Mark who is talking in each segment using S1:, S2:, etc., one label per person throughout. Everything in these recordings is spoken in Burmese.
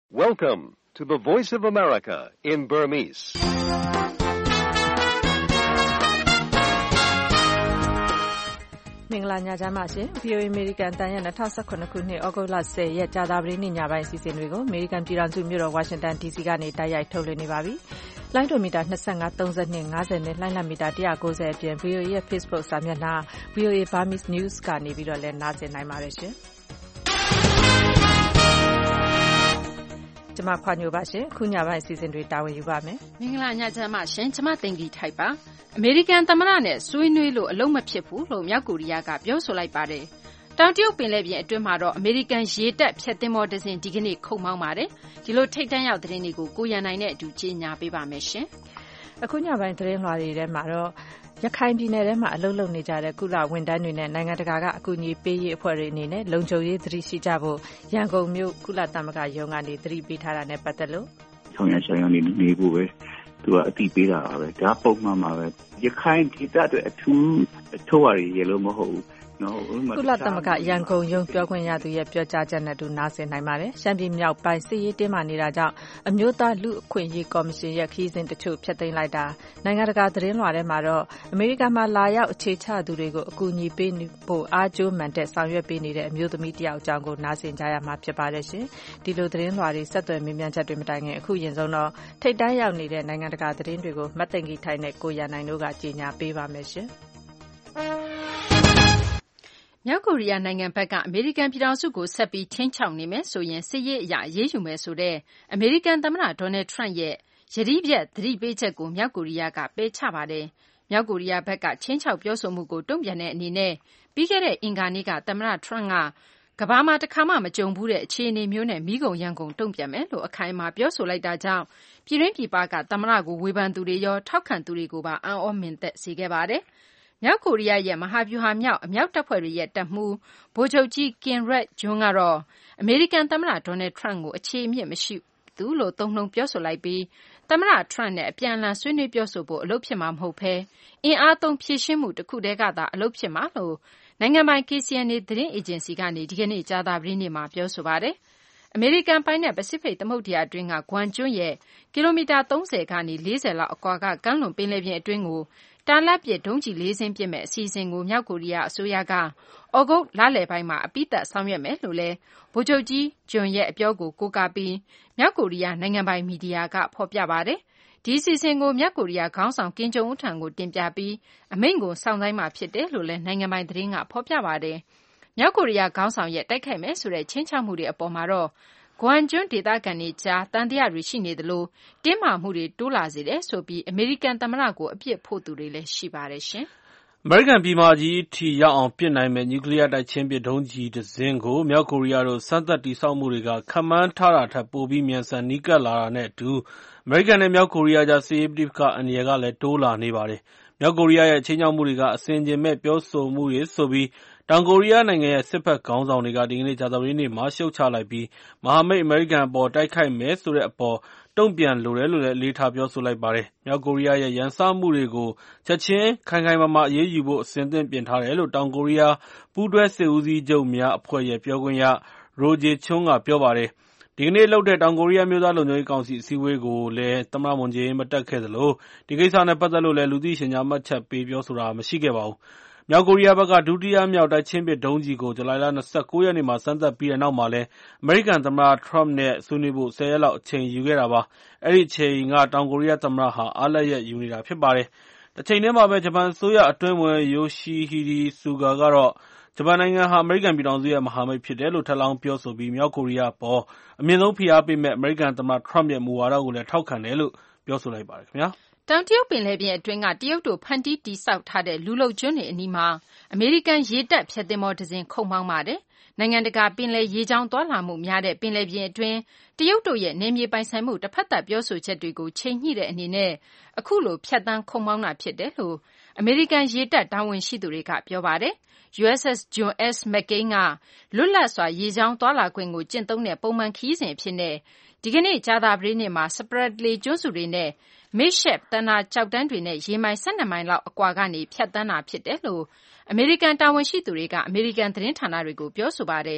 S1: Welcome to the Voice of America in Burmese.
S2: ။မင်္ဂလာညချမ်းပါရှင်။ VOA American တန်ရဲ့2019ခုနှစ်ဩဂုတ်လ10ရက်ကြာသပတေးနေ့ညပိုင်းအစီအစဉ်တွေကို American ပြည်ထောင်စုမြို့တော် Washington DC ကနေတိုက်ရိုက်ထုတ်လွှင့်နေပါပြီ။လိုင်းဒိုမီတာ25 32 50နဲ့လိုင်းလံမီတာ190အပြင် VOA ရဲ့ Facebook စာမျက်နှာ VOA Burmese News ကနေပြီးတော့လည်းနားဆင်နိုင်ပါတယ်ရှင်။ကျမခွာညိုပါရှင်ခုညပိုင်းအစီအစဉ်တွေတာဝန်ယူပါမယ်
S3: မင်္ဂလာညချမ်းပါရှင်ကျမသိင်္ဂီထိုက်ပါအမေရိကန်သမ္မတနဲ့ဆွေးနွေးလို့အလုံးမဖြစ်ဘူးလို့မြောက်ကိုရီးယားကပြောဆိုလိုက်ပါတယ်တောင်တရုတ်ပင်လယ်ပြင်အတွင်းမှာတော့အမေရိကန်ရေတပ်ဖျက်သင်္ဘောတစ်စင်းဒီကနေ့ခုတ်မောင်းပါတယ်ဒီလိုထိတ်တန့်ရောက်သတင်းတွေကိုကိုရန်နိုင်နဲ့အတူကြီးညာပေးပါမယ်ရှင်
S2: အခုညပိုင်းသတင်းလွှာတွေထဲမှာတော့ရခိုင်ပြည်နယ်ထဲမှာအလုပ်လုပ်နေကြတဲ့ကုလဝန်ထမ်းတွေနဲ့နိုင်ငံတကာကအကူအညီပေးရေးအဖွဲ့တွေအနေနဲ့လုံခြုံရေးသတိရှိကြဖို့ရန်ကုန်မြို့ကုလသမဂ္ဂရုံးကနေသတိပေးထားတာနဲ့ပတ်သက်လို့
S4: ဆောင်ရဆိုင်နေဖို့ပဲသူကအတိပေးတာပါပဲဒါပုံမှန်ပါပဲရခိုင်ဒေသအတွက်အထူးထုတ်ရရလို့မဟုတ်ဘူး
S2: ကုလသမဂ္ဂရန်ကုန်ရုံးပြောခွင့်ရသူရဲ့ပြောကြားချက်နဲ့တူနားဆင်နိုင်ပါတယ်။ရှမ်းပြည်မြောက်ပိုင်းစစ်ရေးတင်းမာနေတာကြောင့်အမျိုးသားလူအခွင့်အရေးကော်မရှင်ရဲ့ခရီးစဉ်တချို့ဖျက်သိမ်းလိုက်တာနိုင်ငံတကာသတင်းလွှာထဲမှာတော့အမေရိကန်မှာလာရောက်အခြေချသူတွေကိုအကူအညီပေးဖို့အားကျိုးမှန်တဲ့ဆောင်ရွက်ပေးနေတဲ့အမျိုးသမီးတယောက်အကြောင်းကိုနားဆင်ကြရမှာဖြစ်ပါတယ်ရှင်။ဒီလိုသတင်းလွှာတွေဆက်သွယ်မေးမြန်းချက်တွေမတိုင်ခင်အခုရင်ဆုံးတော့ထိပ်တန်းရောက်နေတဲ့နိုင်ငံတကာသတင်းတွေကိုမတ်သိင်္ဂီထိုင်နဲ့ကိုရန်နိုင်တို့ကကြေညာပေးပါမယ်ရှင်။
S3: မြောက်ကိုရီးယားနိုင်ငံဘက်ကအမေရိကန်ပြည်ထောင်စုကိုဆက်ပြီးထိန်းချုပ်နေမယ်ဆိုရင်စစ်ရေးအရအရေးယူမယ်ဆိုတဲ့အမေရိကန်သမ္မတဒေါ်နယ်ထရန့်ရဲ့ယတိပြတ်သတိပေးချက်ကိုမြောက်ကိုရီးယားကပယ်ချပါတယ်။မြောက်ကိုရီးယားဘက်ကချင်းချောက်ပြောဆိုမှုကိုတုံ့ပြန်တဲ့အနေနဲ့ပြီးခဲ့တဲ့အင်္ဂါနေ့ကသမ္မတထရန့်ကကမ္ဘာမှာတစ်ခါမှမကြုံဘူးတဲ့အခြေအနေမျိုးနဲ့မိဂုံရန်ကုန်တုံ့ပြန်မယ်လို့အခိုင်အမာပြောဆိုလိုက်တာကြောင့်ပြည်တွင်းပြည်ပကသမ္မတကိုဝေဖန်သူတွေရောထောက်ခံသူတွေကိုပါအံ့ဩမင်သက်စေခဲ့ပါတယ်။မြောက်ကိုရီးယားရဲ့မဟာဗျူဟာမြောက်အမြောက်တပ်ဖွဲ့တွေရဲ့တပ်မှူးဗိုလ်ချုပ်ကြီး Kim Red-jong ကတော့အမေရိကန်သမ္မတဒေါ်နယ်ထရန့်ကိုအခြေအမြစ်မရှိဘူးလို့သုံးနှုန်းပြောဆိုလိုက်ပြီးသမ္မတထရန့်နဲ့အပြန်အလှန်ဆွေးနွေးပြောဆိုဖို့အလုပ်ဖြစ်မှာမဟုတ်ဘဲအင်အားသုံးဖြည့်ရှင်းမှုတစ်ခုတည်းကသာအလုပ်ဖြစ်မှာလို့နိုင်ငံပိုင် KCNA သတင်းအေဂျင်စီကနေဒီကနေ့ကြာသပတေးနေ့မှာပြောဆိုပါတယ်။အမေရိကန်ပိုင်တဲ့ပစိဖိတ်သမုဒ္ဒရာအတွင်းကဂွမ်ကျွန်းရဲ့ကီလိုမီတာ30ကနေ40လောက်အကွာကကမ်းလွန်ပင်လယ်ပြင်အတွင်းကိုတာလတ်ပစ်ဒုံးကျည်၄စင်းပစ်မဲ့အစီအစဉ်ကိုမြောက်ကိုရီးယားအစိုးရကဩဂုတ်လလယ်ပိုင်းမှာအပြီးသတ်ဆောင်ရွက်မယ်လို့လဲဗိုလ်ချုပ်ကြီးဂျွန်ရဲ့အပြောကိုကိုးကားပြီးမြောက်ကိုရီးယားနိုင်ငံပိုင်မီဒီယာကဖော်ပြပါတယ်။ဒီအစီအစဉ်ကိုမြောက်ကိုရီးယားခေါင်းဆောင်ကင်ဂျုံအွန်းထံကိုတင်ပြပြီးအမိန့်ကိုစောင့်ဆိုင်းမှာဖြစ်တယ်လို့လဲနိုင်ငံပိုင်သတင်းကဖော်ပြပါတယ်။မြောက်ကိုရီးယားခေါင်းဆောင်ရဲ့တိုက်ခိုက်မယ်ဆိုတဲ့ချင်းချောက်မှုတွေအပေါ်မှာတော့ဂွမ်ကျွန်းဒေသခံတွေကြားတန်တရားတွေရှိနေသလိုတင်းမာမှုတွေတိုးလာစေတယ်ဆိုပြီးအမေရိကန်သမ္မတကိုအပြစ်ဖို့သူတွေလည်းရှိပါတယ်ရှင်
S5: ။အမေရိကန်ပြည်မကြီးထိရောက်အောင်ပစ်နိုင်မဲ့နျူကလ িয়ার တိုက်ချင်းပစ်ဒုံးကျည်တစ်စင်းကိုမြောက်ကိုရီးယားတို့စမ်းသပ်တည်ဆောက်မှုတွေကခန့်မှန်းထားတာထက်ပိုပြီးမြန်ဆန်နီးကပ်လာတာနဲ့အတူအမေရိကန်နဲ့မြောက်ကိုရီးယားကြားစစ်ရေးပဋိပက္ခအန္တရာယ်ကလည်းတိုးလာနေပါတယ်။မြောက်ကိုရီးယားရဲ့ချင်းချောက်မှုတွေကအစဉ်ကျင်မဲ့ပြောဆိုမှုတွေဆိုပြီးတောင်ကိုရီးယားနိုင်ငံရဲ့စစ်ဘက်ခေါင်းဆောင်တွေကဒီကနေ့ကြာသပတေးနေ့မှာရှုတ်ချလိုက်ပြီးမဟာမိတ်အမေရိကန်အပေါ်တိုက်ခိုက်မယ်ဆိုတဲ့အပေါ်တုံ့ပြန်လိုတယ်လို့လည်းအလေးထားပြောဆိုလိုက်ပါတယ်။မြောက်ကိုရီးယားရဲ့ရန်စမှုတွေကိုချက်ချင်းခိုင်ခိုင်မာမာအရေးယူဖို့အစဉ်သင့်ပြင်ထားတယ်လို့တောင်ကိုရီးယားပူးတွဲစစ်ဦးစီးချုပ်များအဖွဲ့ရဲ့ပြောခွင့်ရရိုဂျေချွန်းကပြောပါတယ်။ဒီကနေ့လုပ်တဲ့တောင်ကိုရီးယားမျိုးသားလုံခြုံရေးကောင်စီအစည်းအဝေးကိုလည်းသမ္မတမွန်ဂျေးမတက်ခဲ့သလိုဒီကိစ္စနဲ့ပတ်သက်လို့လည်းလူသိရှင်ကြားမှတ်ချက်ပေးပြောဆိုတာမရှိခဲ့ပါဘူး။မြောက်ကိုရီးယားဘက်ကဒုတိယမြောက်တိုက်ချင်းပစ်ဒုံးကျည်ကိုဇူလိုင်လ29ရက်နေ့မှာစမ်းသပ်ပြီးတဲ့နောက်မှာလည်းအမေရိကန်သမ္မတထရမ့်နဲ့ဆွေးနွေးဖို့10ရက်လောက်အချိန်ယူခဲ့တာပါ။အဲဒီအချိန်ကတောင်ကိုရီးယားသမ္မတဟာအားလက်ရက်ယူနေတာဖြစ်ပါတယ်။တစ်ချိန်တည်းမှာပဲဂျပန်အစိုးရအတွင်းဝန်ယိုရှိဟီဒီဆူဂါကတော့ဂျပန်နိုင်ငံဟာအမေရိကန်ပြည်ထောင်စုရဲ့မဟာမိတ်ဖြစ်တယ်လို့ထပ်လောင်းပြောဆိုပြီးမြောက်ကိုရီးယားပေါ်အမြင့်ဆုံးဖိအားပေးမဲ့အမေရိကန်သမ္မတထရမ့်ရဲ့မူဝါဒကိုလည်းထောက်ခံတယ်လို့ပြောဆိုလိုက်ပါတယ်ခင်ဗျာ။
S3: တောင်တရုတ်ပင်လယ်ပြင်အတွင်းကတရုတ်တို့ဖန်တီးတည်ဆောက်ထားတဲ့လူလုံကျွန်းတွေအနီးမှာအမေရိကန်ရေတပ်ဖျက်သင်္ဘောတစ်စင်းခုတ်မောင်းပါတယ်။နိုင်ငံတကာပင်လယ်ရေကြောင်းသွားလာမှုများတဲ့ပင်လယ်ပြင်အတွင်းတရုတ်တို့ရဲ့နယ်မြေပိုင်ဆိုင်မှုတစ်ဖက်သက်ပြောဆိုချက်တွေကိုချိန်ညှိတဲ့အနေနဲ့အခုလိုဖျက်သန်းခုတ်မောင်းတာဖြစ်တယ်လို့အမေရိကန်ရေတပ်တာဝန်ရှိသူတွေကပြောပါတယ်။ USS John S. McCain ကလွတ်လပ်စွာရေကြောင်းသွားလာခွင့်ကိုကျင့်သုံးတဲ့ပုံမှန်ခရီးစဉ်အဖြစ်နဲ့ဒီကနေ့ကြာသပတေးနေ့မှာစပရက်လေကျွန်းစုတွေနဲ့မိတ်ရှက်တန်တာကြောက်တန်းတွေနဲ့ရေမိုင်12မိုင်လောက်အကွာကနေဖြတ်တန်းတာဖြစ်တယ်လို့အမေရိကန်တာဝန်ရှိသူတွေကအမေရိကန်သတင်းဌာနတွေကိုပြောဆိုပါတယ်။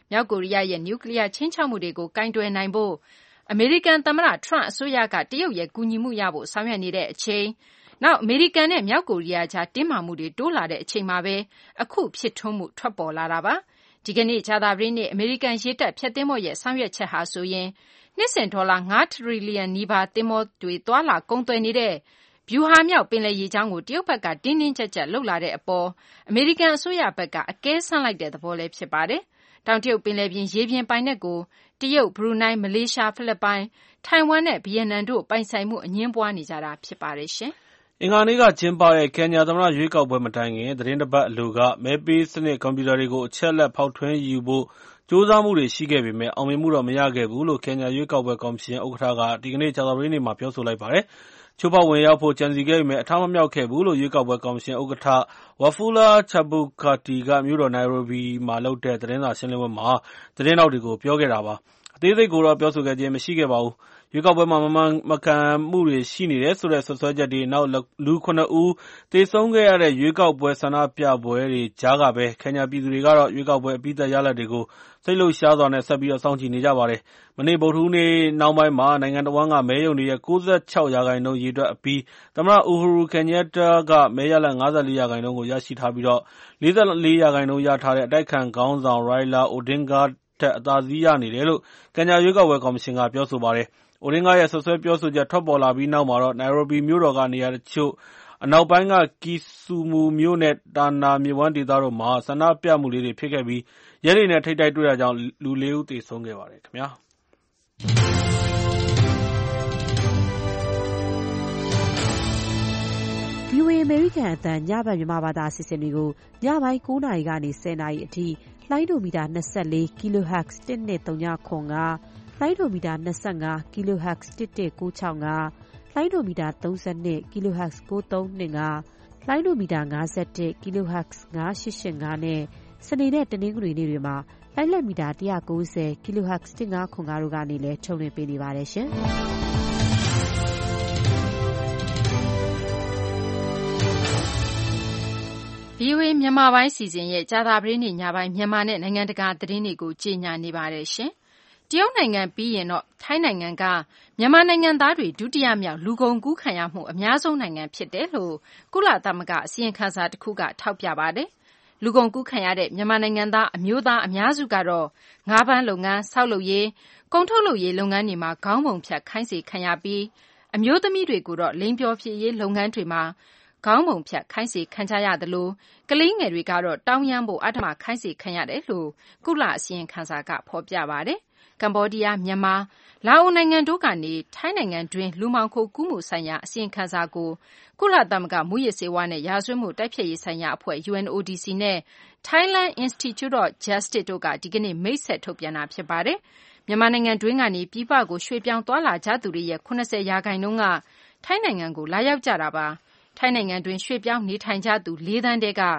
S3: မြောက်ကိုရီးယားရဲ့နျူကလီးယားခြိမ်းခြောက်မှုတွေကိုကိုင်တွယ်နိုင်ဖို့အမေရိကန်သမ္မတ Trump အစိုးရကတရုတ်ရဲ့ကူညီမှုရဖို့ဆောင်ရွက်နေတဲ့အချိန်နောက်အမေရိကန်နဲ့မြောက်ကိုရီးယားကြားတင်းမာမှုတွေတိုးလာတဲ့အချိန်မှာပဲအခုဖြစ်ထွန်းမှုထွက်ပေါ်လာတာပါဒီကနေ့ကြာသပတေးနေ့အမေရိကန်ရေတပ်ဖျက်သင်္ဘောရဲ့ဆောင်ရွက်ချက်ဟာဆိုရင်နှစ်စဉ်ဒေါ်လာ9 ထရီလီယံနီးပါးသင်္ဘောတွေသွာလာကုန်သွယ်နေတဲ့ဗျူဟာမြောက်ပင်လယ်ရေကြောင်းကိုတရုတ်ဘက်ကတင်းတင်းကြပ်ကြပ်လှုပ်လာတဲ့အပေါ်အမေရိကန်အစိုးရဘက်ကအကဲဆန်းလိုက်တဲ့သဘောလည်းဖြစ်ပါတယ်တောင်တရုတ်ပင်လယ်ပြင်ရေပြင်ပိုင်နက်ကိုတရုတ်ဘရူနိုင်းမလေးရှားဖိလစ်ပိုင်ထိုင်ဝမ်နဲ့ဗီယက်နမ်တို့ပိုင်ဆိုင်မှုအငြင်းပွားနေကြတာဖြစ်ပါတယ်ရှင်
S5: အင်္ဂါနေ့ကကျင်းပတဲ့ကင်ညာသမ္မတရွေးကောက်ပွဲမတိုင်ခင်သတင်းတစ်ပတ်အလိုကမဲပေးစနစ်ကွန်ပျူတာတွေကိုအချက်လက်ဖောက်ထွင်းယူဖို့ကြိုးစားမှုတွေရှိခဲ့ပေမဲ့အောင်မြင်မှုတော့မရခဲ့ဘူးလို့ကင်ညာရွေးကောက်ပွဲကော်မရှင်ဥက္ကဋ္ဌကဒီကနေ့ကြာသပတေးနေ့မှာပြောဆိုလိုက်ပါတယ်ချိုးဖောက်ဝင်ရောက်ဖို့ကြံစည်ခဲ့ပေမဲ့အထမမြောက်ခဲ့ဘူးလို့ရွေးကောက်ပွဲကော်မရှင်ဥက္ကဋ္ဌဝါဖူလာချဘူကာတီကမြို့တော်နိုင်ရိုဘီမှာလုပ်တဲ့သတင်းစာရှင်းလင်းပွဲမှာသတင်းထောက်တွေကိုပြောခဲ့တာပါအသေးစိတ်ကိုတော့ပြောဆိုခဲ့ခြင်းမရှိခဲ့ပါဘူးရွေးကောက်ပွဲမှာမကန်မှုတွေရှိနေတယ်ဆိုတဲ့ဆွဆွဲချက်တွေနောက်လူ9ဦးသေဆုံးခဲ့ရတဲ့ရွေးကောက်ပွဲဆန္ဒပြပွဲတွေကြားကပဲကင်ညာပြည်သူတွေကတော့ရွေးကောက်ပွဲအပြီးသတ်ရလဒ်တွေကိုစိတ်လှုပ်ရှားစွာနဲ့ဆက်ပြီးစောင့်ကြည့်နေကြပါတယ်။မနေ့ဗုဒ္ဓဟူးနေ့နောက်ပိုင်းမှာနိုင်ငံတော်ကမဲရုံတွေရဲ့96%ရေတွက်အပြီးသမ္မတအူဟူရူကင်ညက်တာကမဲရလဒ်54%ကိုရရှိထားပြီးတော့44%ရထားတဲ့အတိုက်ခံခေါင်းဆောင်ရိုင်လာအိုဒင်ဂါထက်အသာစီးရနေတယ်လို့ကင်ညာရွေးကောက်ပွဲကော်မရှင်ကပြောဆိုပါတယ်။အိုဒင်ဂါရဲ့ဆွဆွဲပြောဆိုချက်ထွက်ပေါ်လာပြီးနောက်မှာတော့နိုင်ရိုဘီမြို့တော်ကနေရာတချို့အနောက်ပိုင်းကကီဆူမူမြို့နဲ့တာနာမြစ်ဝှမ်းဒေသတို့မှာဆန္ဒပြမှုလေးတွေဖြစ်ခဲ့ပြီးရဲတွေနဲ့ထိပ်တိုက်တွေ့တာကြောင့်လူ4ဦးသေဆုံးခဲ့ပါတယ်ခင်ဗျာ။
S6: VOA အမေရိကန်အသံညဘက်မြန်မာဘာသာအစီအစဉ်တွေကိုညပိုင်း9:00 နာရီကနေ 10:00 နာရီအထိလိုင်းဒိုမီတာ24 kHz 1239လိုင်းဒိုမီတာ25 kHz 11965လိုင်းဒိုမီတာ32 kHz 9325လိုင်းဒိုမီတာ51 kHz 9885နဲ့စနေနဲ့တနင်္ဂနွေနေ့တွေမှာလိုင်းလက်မီတာ190 kHz 1505တို့ကနေလည်းထုတ်လွှင့်ပေးနေပါတယ်ရှင်။
S3: VOA မြန်မာပိုင်းစီစဉ်ရဲ့ကြာသပတေးနေ့ညပိုင်းမြန်မာနဲ့နိုင်ငံတကာသတင်းတွေကိုကြေညာနေပါတယ်ရှင်။တရုတ်နိုင်ငံပြီးရင်တော့ထိုင်းနိုင်ငံကမြန်မာနိုင်ငံသားတွေဒုတိယမြောက်လူကုန်ကူးခံရမှုအများဆုံးနိုင်ငံဖြစ်တယ်လို့ကုလသမဂ္ဂအစီရင်ခံစာတစ်ခုကထောက်ပြပါတယ်။လူကုန်ကူးခံရတဲ့မြန်မာနိုင်ငံသားအမျိုးသားအများစုကတော့ငါးဖမ်းလုပ်ငန်း၊ဆောက်လုပ်ရေး၊ကုန်ထုတ်လုပ်ရေးလုပ်ငန်းတွေမှာခေါင်းပုံဖြတ်ခိုင်းစေခံရပြီးအမျိုးသမီးတွေကိုတော့လိင်ပျော်ဖြေရေးလုပ်ငန်းတွေမှာခေါင်းပုံဖြတ်ခိုင်းစေခံကြရသလိုကလေးငယ်တွေကတော့တောင်းရမ်းဖို့အဓမ္မခိုင်းစေခံရတယ်လို့ကုလအစီရင်ခံစာကဖော်ပြပါတယ်။ကမ္ဘောဒီးယား၊မြန်မာ၊လာအိုနိုင်ငံတို့ကနေထိုင်းနိုင်ငံတွင်းလူမှောင်ခိုကူးမှုဆိုင်ရာအစီရင်ခံစာကိုကုလသမဂ္ဂမူးယစ်ဆေးဝါးနဲ့ရာဇဝတ်မှုတိုက်ဖျက်ရေးဆိုင်ရာအဖွဲ့ UNODC နဲ့ Thailand Institute of Justice တို့ကဒီကနေ့မိတ်ဆက်ထုတ်ပြန်တာဖြစ်ပါတယ်။မြန်မာနိုင်ငံတွင်းကနေပြည်ပကိုရွှေ့ပြောင်းသွားလာကြသူတွေရဲ့70%ကထိုင်းနိုင်ငံကိုလာရောက်ကြတာပါ။ထိုင်းနိုင်ငံတွင်းရွှေ့ပြောင်းနေထိုင်ကြသူ4 သန်းထဲက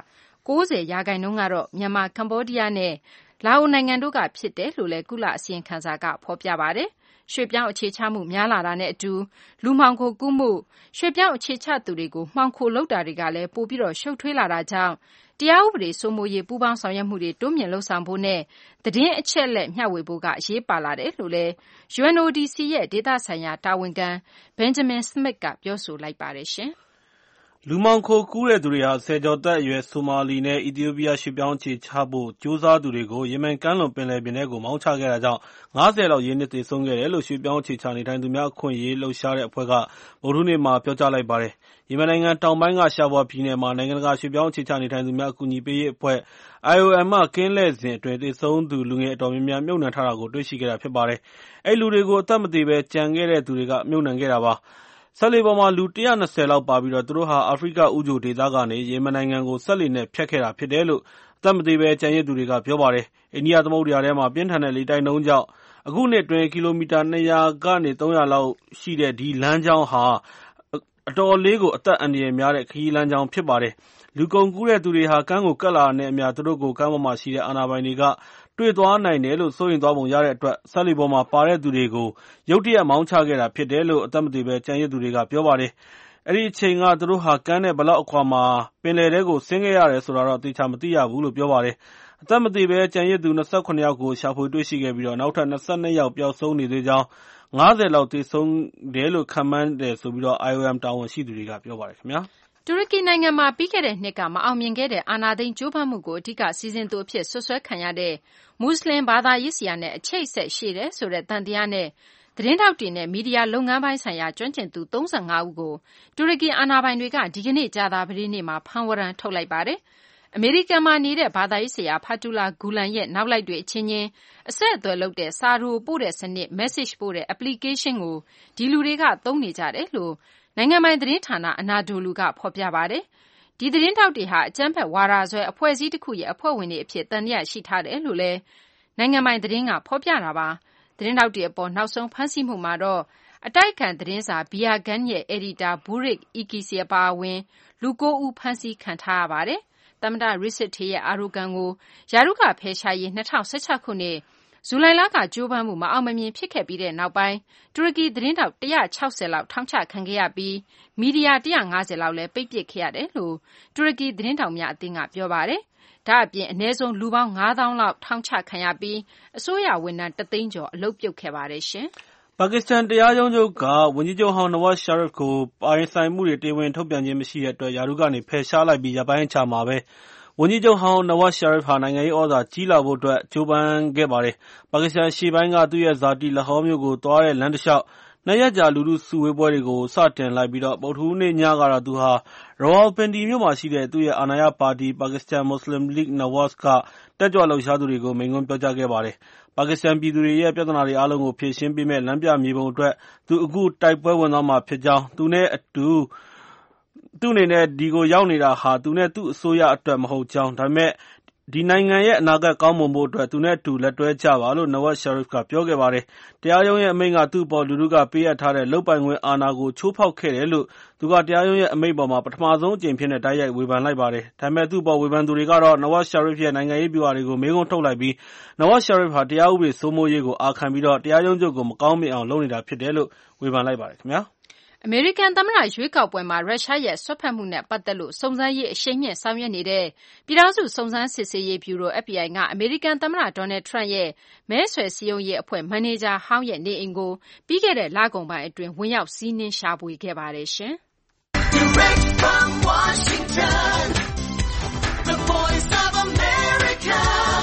S3: 90%ကတော့မြန်မာ၊ကမ္ဘောဒီးယားနဲ့လာအိုနိုင်ငံတို့ကဖြစ်တယ်လို့လည်းကုလအစီရင်ခံစာကဖော်ပြပါတယ်။ရွှေ့ပြောင်းအခြေချမှုများလာတာနဲ့အတူလူမှောင်ခိုကူးမှု၊ရွှေ့ပြောင်းအခြေချသူတွေကိုမှောင်ခိုလုပ်တာတွေကလည်းပိုပြီးရှုပ်ထွေးလာတာကြောင့်တရားဥပဒေစိုးမိုးရေးပူးပေါင်းဆောင်ရွက်မှုတွေတိုးမြှင့်လုပ်ဆောင်ဖို့နဲ့သတင်းအချက်အလက်မျှဝေဖို့ကအရေးပါလာတယ်လို့လည်း UNODC ရဲ့ဒေသဆိုင်ရာတာဝန်ခံ Benjamin Smith ကပြောဆိုလိုက်ပါတယ်ရှင်။
S5: လူမှောင်ခိုကူးတဲ့သူတွေဟာဆယ်ကျော်သက်အရွယ်ဆိုမာလီနဲ့အီသီယိုးပီးယားရွှေ့ပြောင်းအခြေချဖို့ကြိုးစားသူတွေကိုယီမင်ကမ်းလွန်ပင်လယ်ပြင်ထဲကိုမောင်းချခဲ့တာကြောင့်50လောက်ရေနစ်သေဆုံးခဲ့တယ်လို့ရွှေ့ပြောင်းအခြေချနေထိုင်သူများအခွင့်အရေးလှုပ်ရှားတဲ့အဖွဲ့ကဗုဒ္ဓဟူးနေ့မှာပြောကြားလိုက်ပါတယ်။ယီမင်နိုင်ငံတောင်ပိုင်းကရှားဖွာပြည်နယ်မှာနိုင်ငံတကာရွှေ့ပြောင်းအခြေချနေထိုင်သူများအကူအညီပေးရေးအဖွဲ့ IOM ကကင်းလှည့်စဉ်အတွင်းသေဆုံးသူလူငယ်အတော်များများမြုပ်နှံထားတာကိုတွေ့ရှိခဲ့တာဖြစ်ပါတယ်။အဲဒီလူတွေကိုအသက်မသေဘဲကျန်ခဲ့တဲ့သူတွေကမြုပ်နှံခဲ့တာပါ။စက်လှေပေါ်မှာလူ120လောက်ပါပြီးသူတို့ဟာအာဖရိကဦးချိုဒေသကနေယီမင်နိုင်ငံကိုစက်လှေနဲ့ဖြတ်ခဲ့တာဖြစ်တယ်လို့အသက်မသေဘဲကျန်ရစ်သူတွေကပြောပါတယ်။အိန္ဒိယသမုဒ္ဒရာထဲမှာပြင်းထန်တဲ့လေတိုက်နှုန်းကြောင့်အခုနှစ်အတွင်းကီလိုမီတာ200ကနေ300လောက်ရှိတဲ့ဒီလမ်းကြောင်းဟာအတော်လေးကိုအသက်အန္တရာယ်များတဲ့ခရီးလမ်းကြောင်းဖြစ်ပါတယ်။လူကုန်ကူးတဲ့သူတွေဟာကမ်းကိုကပ်လာတာနဲ့အမျှသူတို့ကိုကမ်းပေါ်မှာရှိတဲ့အာဏာပိုင်တွေကတွေ့သွားနိုင်တယ်လို့စိုးရိမ်သွားပုံရတဲ့အတွက်စက်လှေပေါ်မှာပါတဲ့သူတွေကိုရုတ်တရက်မောင်းချခဲ့တာဖြစ်တယ်လို့အသက်မသေဘဲကျန်ရစ်သူတွေကပြောပါတယ်။အဲဒီအချိန်ကသူတို့ဟာကမ်းနဲ့ဘယ်လောက်အကွာမှာပင်လယ်ထဲကိုဆင်းခဲ့ရတယ်ဆိုတာတော့သေချာမသိရဘူးလို့ပြောပါတယ်။အသက်မသေဘဲကျန်ရစ်သူ27ယောက်ကိုရှာဖွေတွေ့ရှိခဲ့ပြီးနောက်ထပ်22ယောက်ပျောက်ဆုံးနေသေးကြောင်း 50လောက်သေဆုံးတယ်လို့ခန့်မှန်းတယ်ဆိုပြီးIOM တာဝန်ရှိသူတွေကပြောပါတယ်ခင်ဗျာ။
S3: တူရကီနိုင်ငံမှာပြီးခဲ့တဲ့နှစ်ကမအောင်မြင်ခဲ့တဲ့အာဏာသိမ်းကြိုးပမ်းမှုကိုအဓိကစီစဉ်သူအဖြစ်စွပ်စွဲခံရတဲ့မွတ်စလင်ဘာသာရေးဆရာနဲ့အချိတ်အဆက်ရှိတယ်ဆိုတဲ့သံသယနဲ့သတင်းထောက်တွေနဲ့မီဒီယာလုပ်ငန်းပိုင်းဆိုင်ရာကျွမ်းကျင်သူ35ဦးကိုတူရကီအာဏာပိုင်တွေကဒီကနေ့ကြာသပတေးနေ့မှာဖမ်းဝရမ်းထုတ်လိုက်ပါတယ်။အမေရိကန်မှာနေတဲ့ဘာသာရေးဆရာဖာတူလာဂူလန်ရဲ့နောက်လိုက်တွေအချင်းချင်းအဆက်အသွယ်လုပ်တဲ့စာရိုပို့တဲ့စနစ် message ပို့တဲ့ application ကိုဒီလူတွေကသုံးနေကြတယ်လို့နိုင်ငံပိုင်သတင်းဌာနအနာဒိုလူကဖော်ပြပါတယ်။ဒီသတင်းထောက်တွေဟာအကြမ်းဖက်ဝါဒစွဲအဖွဲ့အစည်းတစ်ခုရဲ့အဖွဲ့ဝင်တွေအဖြစ်သံသယရှိထားတယ်လို့လည်းနိုင်ငံပိုင်သတင်းကဖော်ပြတာပါ။သတင်းထောက်တွေအပေါ်နောက်ဆုံးဖမ်းဆီးမှုမှာတော့အတိုက်အခံသတင်းစာ Biagan ရဲ့အယ်ဒီတာဘူရစ်အီကီစီအပါအဝင်လူ9ဦးဖမ်းဆီးခံထားရပါတယ်။သမ္မတRecep Tayyip Erdoganကိုရာထူးကဖယ်ရှားရေး2016ခုနှစ်ဇူလိုင်လကကြိုးပမ်းမှုမအောင်မမြင်ဖြစ်ခဲ့ပြီးတဲ့နောက်ပိုင်းတူရကီသတင်းထောက်160လောက်ထောင်ချခံခဲ့ရပြီးမီဒီယာ150လောက်လည်းပိတ်ပစ်ခဲ့ရတယ်လို့တူရကီသတင်းထောက်များအသင်းကပြောပါတယ်။ဒါ့အပြင်အနည်းဆုံးလူပေါင်း9000လောက်ထောင်ချခံရပြီးအစိုးရဝန်ထမ်း3သိန်းကျော်အလုပ်ပြုတ်ခဲ့ပါတယ်ရှင်။
S5: ပါကစ္စတန်တရားရုံးချုပ်ကဝန်ကြီးချုပ်ဟောင်းနဝတ်ရှာရစ်ကိုပိုင်ဆိုင်မှုတွေတရားဝင်ထုတ်ပြန်ခြင်းမရှိတဲ့အတွက်ရာထူးကနေဖယ်ရှားလိုက်ပြီးရက်ပိုင်းအကြာမှာပဲဝန်ကြီးချုပ်ဟောင်းနဝတ်ရှာရစ်ဟာနိုင်ငံရေးဩဇာကြီးလာဖို့အတွက်ကြိုးပမ်းခဲ့ပါတယ်။ပါကစ္စတန်အရှေ့ပိုင်းကသူ့ရဲ့ဇာတိလာဟောမြို့ကိုသွားတဲ့လမ်းတလျှောက်2ရက်ကြာလူထုစုဝေးပွဲတွေကိုစတင်လိုက်ပြီးဗုဒ္ဓဟူးနေ့ညကတော့သူဟာ Rawalpindi မြို့မှာရှိတဲ့သူ့ရဲ့အာဏာရပါတီ Pakistan Muslim League Nawaz ကတက်ကြွလှုပ်ရှားသူတွေကိုမိန့်ခွန်းပြောကြားခဲ့ပါတယ်။ပါကစ္စတန်ပြည်သူတွေရဲ့ပြဿနာတွေအားလုံးကိုဖြေရှင်းပေးမယ့်လမ်းပြမြေပုံအတွက်သူအခုတိုက်ပွဲဝင်သွားမှာဖြစ်ကြောင်းသူနဲ့အတူသူ့အနေနဲ့ဒီကိုရောက်နေတာဟာသူနဲ့သူ့အစိုးရအတွက်မဟုတ်ကြောင်းဒါပေမဲ့ဒီနိုင်ငံရဲ့အနာဂတ်ကောင်းမွန်ဖို့အတွက်သူနဲ့အတူလက်တွဲကြပါလို့နဝတ်ရှာရစ်ကပြောခဲ့ပါတယ်။တရားရုံးရဲ့အမိန့်ကသူ့အပေါ်လူထုကပေးအပ်ထားတဲ့လုပ်ပိုင်ခွင့်အာဏာကိုချိုးဖောက်ခဲ့တယ်လို့သူကတရားရုံးရဲ့အမိန့်ပေါ်မှာပထမဆုံးအကြိမ်ဖြစ်တိုက်ရိုက်ဝေဖန်လိုက်ပါတယ်။ဒါပေမဲ့သူ့အပေါ်ဝေဖန်သူတွေကတော့နဝတ်ရှာရစ်ရဲ့နိုင်ငံရေးဗျူဟာတွေကိုမေးခွန်းထုတ်လိုက်ပြီးနဝတ်ရှာရစ်ဟာတရားဥပဒေစိုးမိုးရေးကိုအာခံပြီးတရားရုံးချုပ်ကိုမကောင်းမြင်အောင်လုပ်နေတာဖြစ်တယ်လို့ဝေဖန်လိုက်ပါတယ်ခင်ဗျာ။
S3: အမေရိကန်သမ္မတရွေးကောက်ပွဲမှာရုရှားရဲ့စွက်ဖက်မှုနဲ့ပတ်သက်လို့စုံစမ်းရေးအရှိန်မြှင့်ဆောင်ရွက်နေတဲ့ပြည်ထောင်စုစုံစမ်းစစ်ဆေးရေးဗျူရို FBI ကအမေရိကန်သမ္မတ Donald Trump ရဲ့မဲဆွယ်စည်းရုံးရေးအဖွဲ့မန်နေဂျာဟောင်းရဲ့နေအိမ်ကိုပြီးခဲ့တဲ့လကုန်ပိုင်းအတွင်းဝင်ရောက်စီးနင်းရှာဖွေခဲ့ပါတယ်ရှင်။ Direct from Washington, the Voice of America,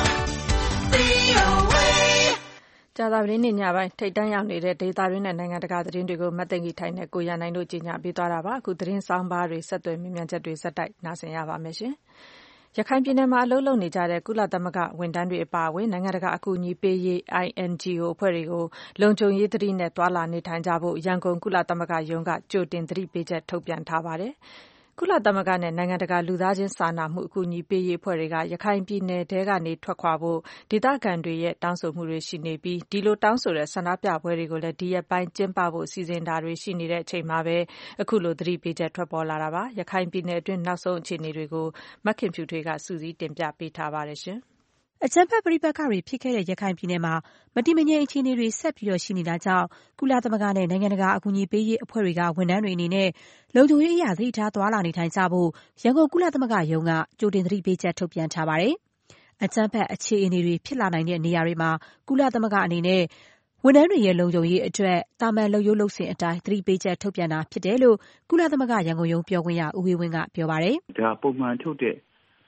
S3: VOA
S2: ကြာသပတေးနေ့ညပိုင်းထိပ်တန်းရောက်နေတဲ့ဒေသတွင်းနဲ့နိုင်ငံတကာသတင်းတွေကိုမတ်သိင်္ဂီထိုင်နဲ့ကိုရန်နိုင်တို့ကြီးညာပေးသွားတာပါအခုသတင်းဆောင်ပါတွေဆက်သွယ်မြင်မြန်ချက်တွေဇက်တိုက်နားဆင်ရပါမယ်ရှင်ရခိုင်ပြည်နယ်မှာအလုပ်လုပ်နေကြတဲ့ကုလသမဂ္ဂဝန်ထမ်းတွေအပါအဝင်နိုင်ငံတကာအကူအညီပေးရေး INGO အဖွဲ့တွေကိုလုံခြုံရေးသတိနဲ့တွာလာနေထိုင်ကြဖို့ရန်ကုန်ကုလသမဂ္ဂရုံးကကြိုတင်သတိပေးချက်ထုတ်ပြန်ထားပါတယ်ကုလသမဂ္ဂနဲ့နိုင်ငံတကာလူသားချင်းစာနာမှုအကူအညီပေးရေးအဖွဲ့တွေကရခိုင်ပြည်နယ်ထဲကနေထွက်ခွာဖို့ဒေသခံတွေရဲ့တောင်းဆိုမှုတွေရှိနေပြီးဒီလိုတောင်းဆိုတဲ့ဆန္ဒပြပွဲတွေကိုလည်းဒီရက်ပိုင်းကျင်းပဖို့စီစဉ်တာတွေရှိနေတဲ့အချိန်မှာပဲအခုလိုသတိပေးချက်ထွက်ပေါ်လာတာပါရခိုင်ပြည်နယ်အတွင်းနောက်ဆုံးအခြေအနေတွေကိုမခင်ဖြူထွေးကစူးစီးတင်ပြပေးထားပါတယ်ရှင်
S6: အကြမ်းဖက်ပဋိပက္ခတွေဖြစ်ခဲ့တဲ့ရခိုင်ပြည်နယ်မှာမတည်မငြိမ်အခြေအနေတွေဆက်ပြီးရှိနေတာကြောင့်ကုလသမဂ္ဂနဲ့နိုင်ငံတကာအကူအညီပေးရေးအဖွဲ့တွေကဝန်ထမ်းတွေအနေနဲ့လုံခြုံရေးအရာသတိထားသွားလာနေထိုင်ကြဖို့ရန်ကုန်ကုလသမဂ္ဂရုံးကကြိုတင်သတိပေးချက်ထုတ်ပြန်ထားပါတယ်။အကြမ်းဖက်အခြေအနေတွေဖြစ်လာနိုင်တဲ့နေရာတွေမှာကုလသမဂ္ဂအနေနဲ့ဝန်ထမ်းတွေရဲ့လုံခြုံရေးအတွက်တာမန်လုပ်ရိုးလုပ်စဉ်အတိုင်းသတိပေးချက်ထုတ်ပြန်တာဖြစ်တယ်လို့ကုလသမဂ္ဂရန်ကုန်ရုံးပြောခွင့်ရဦးဝေဝင်းကပြောပါတယ်
S4: ။ဒါပုံမှန်ထုတ်တဲ့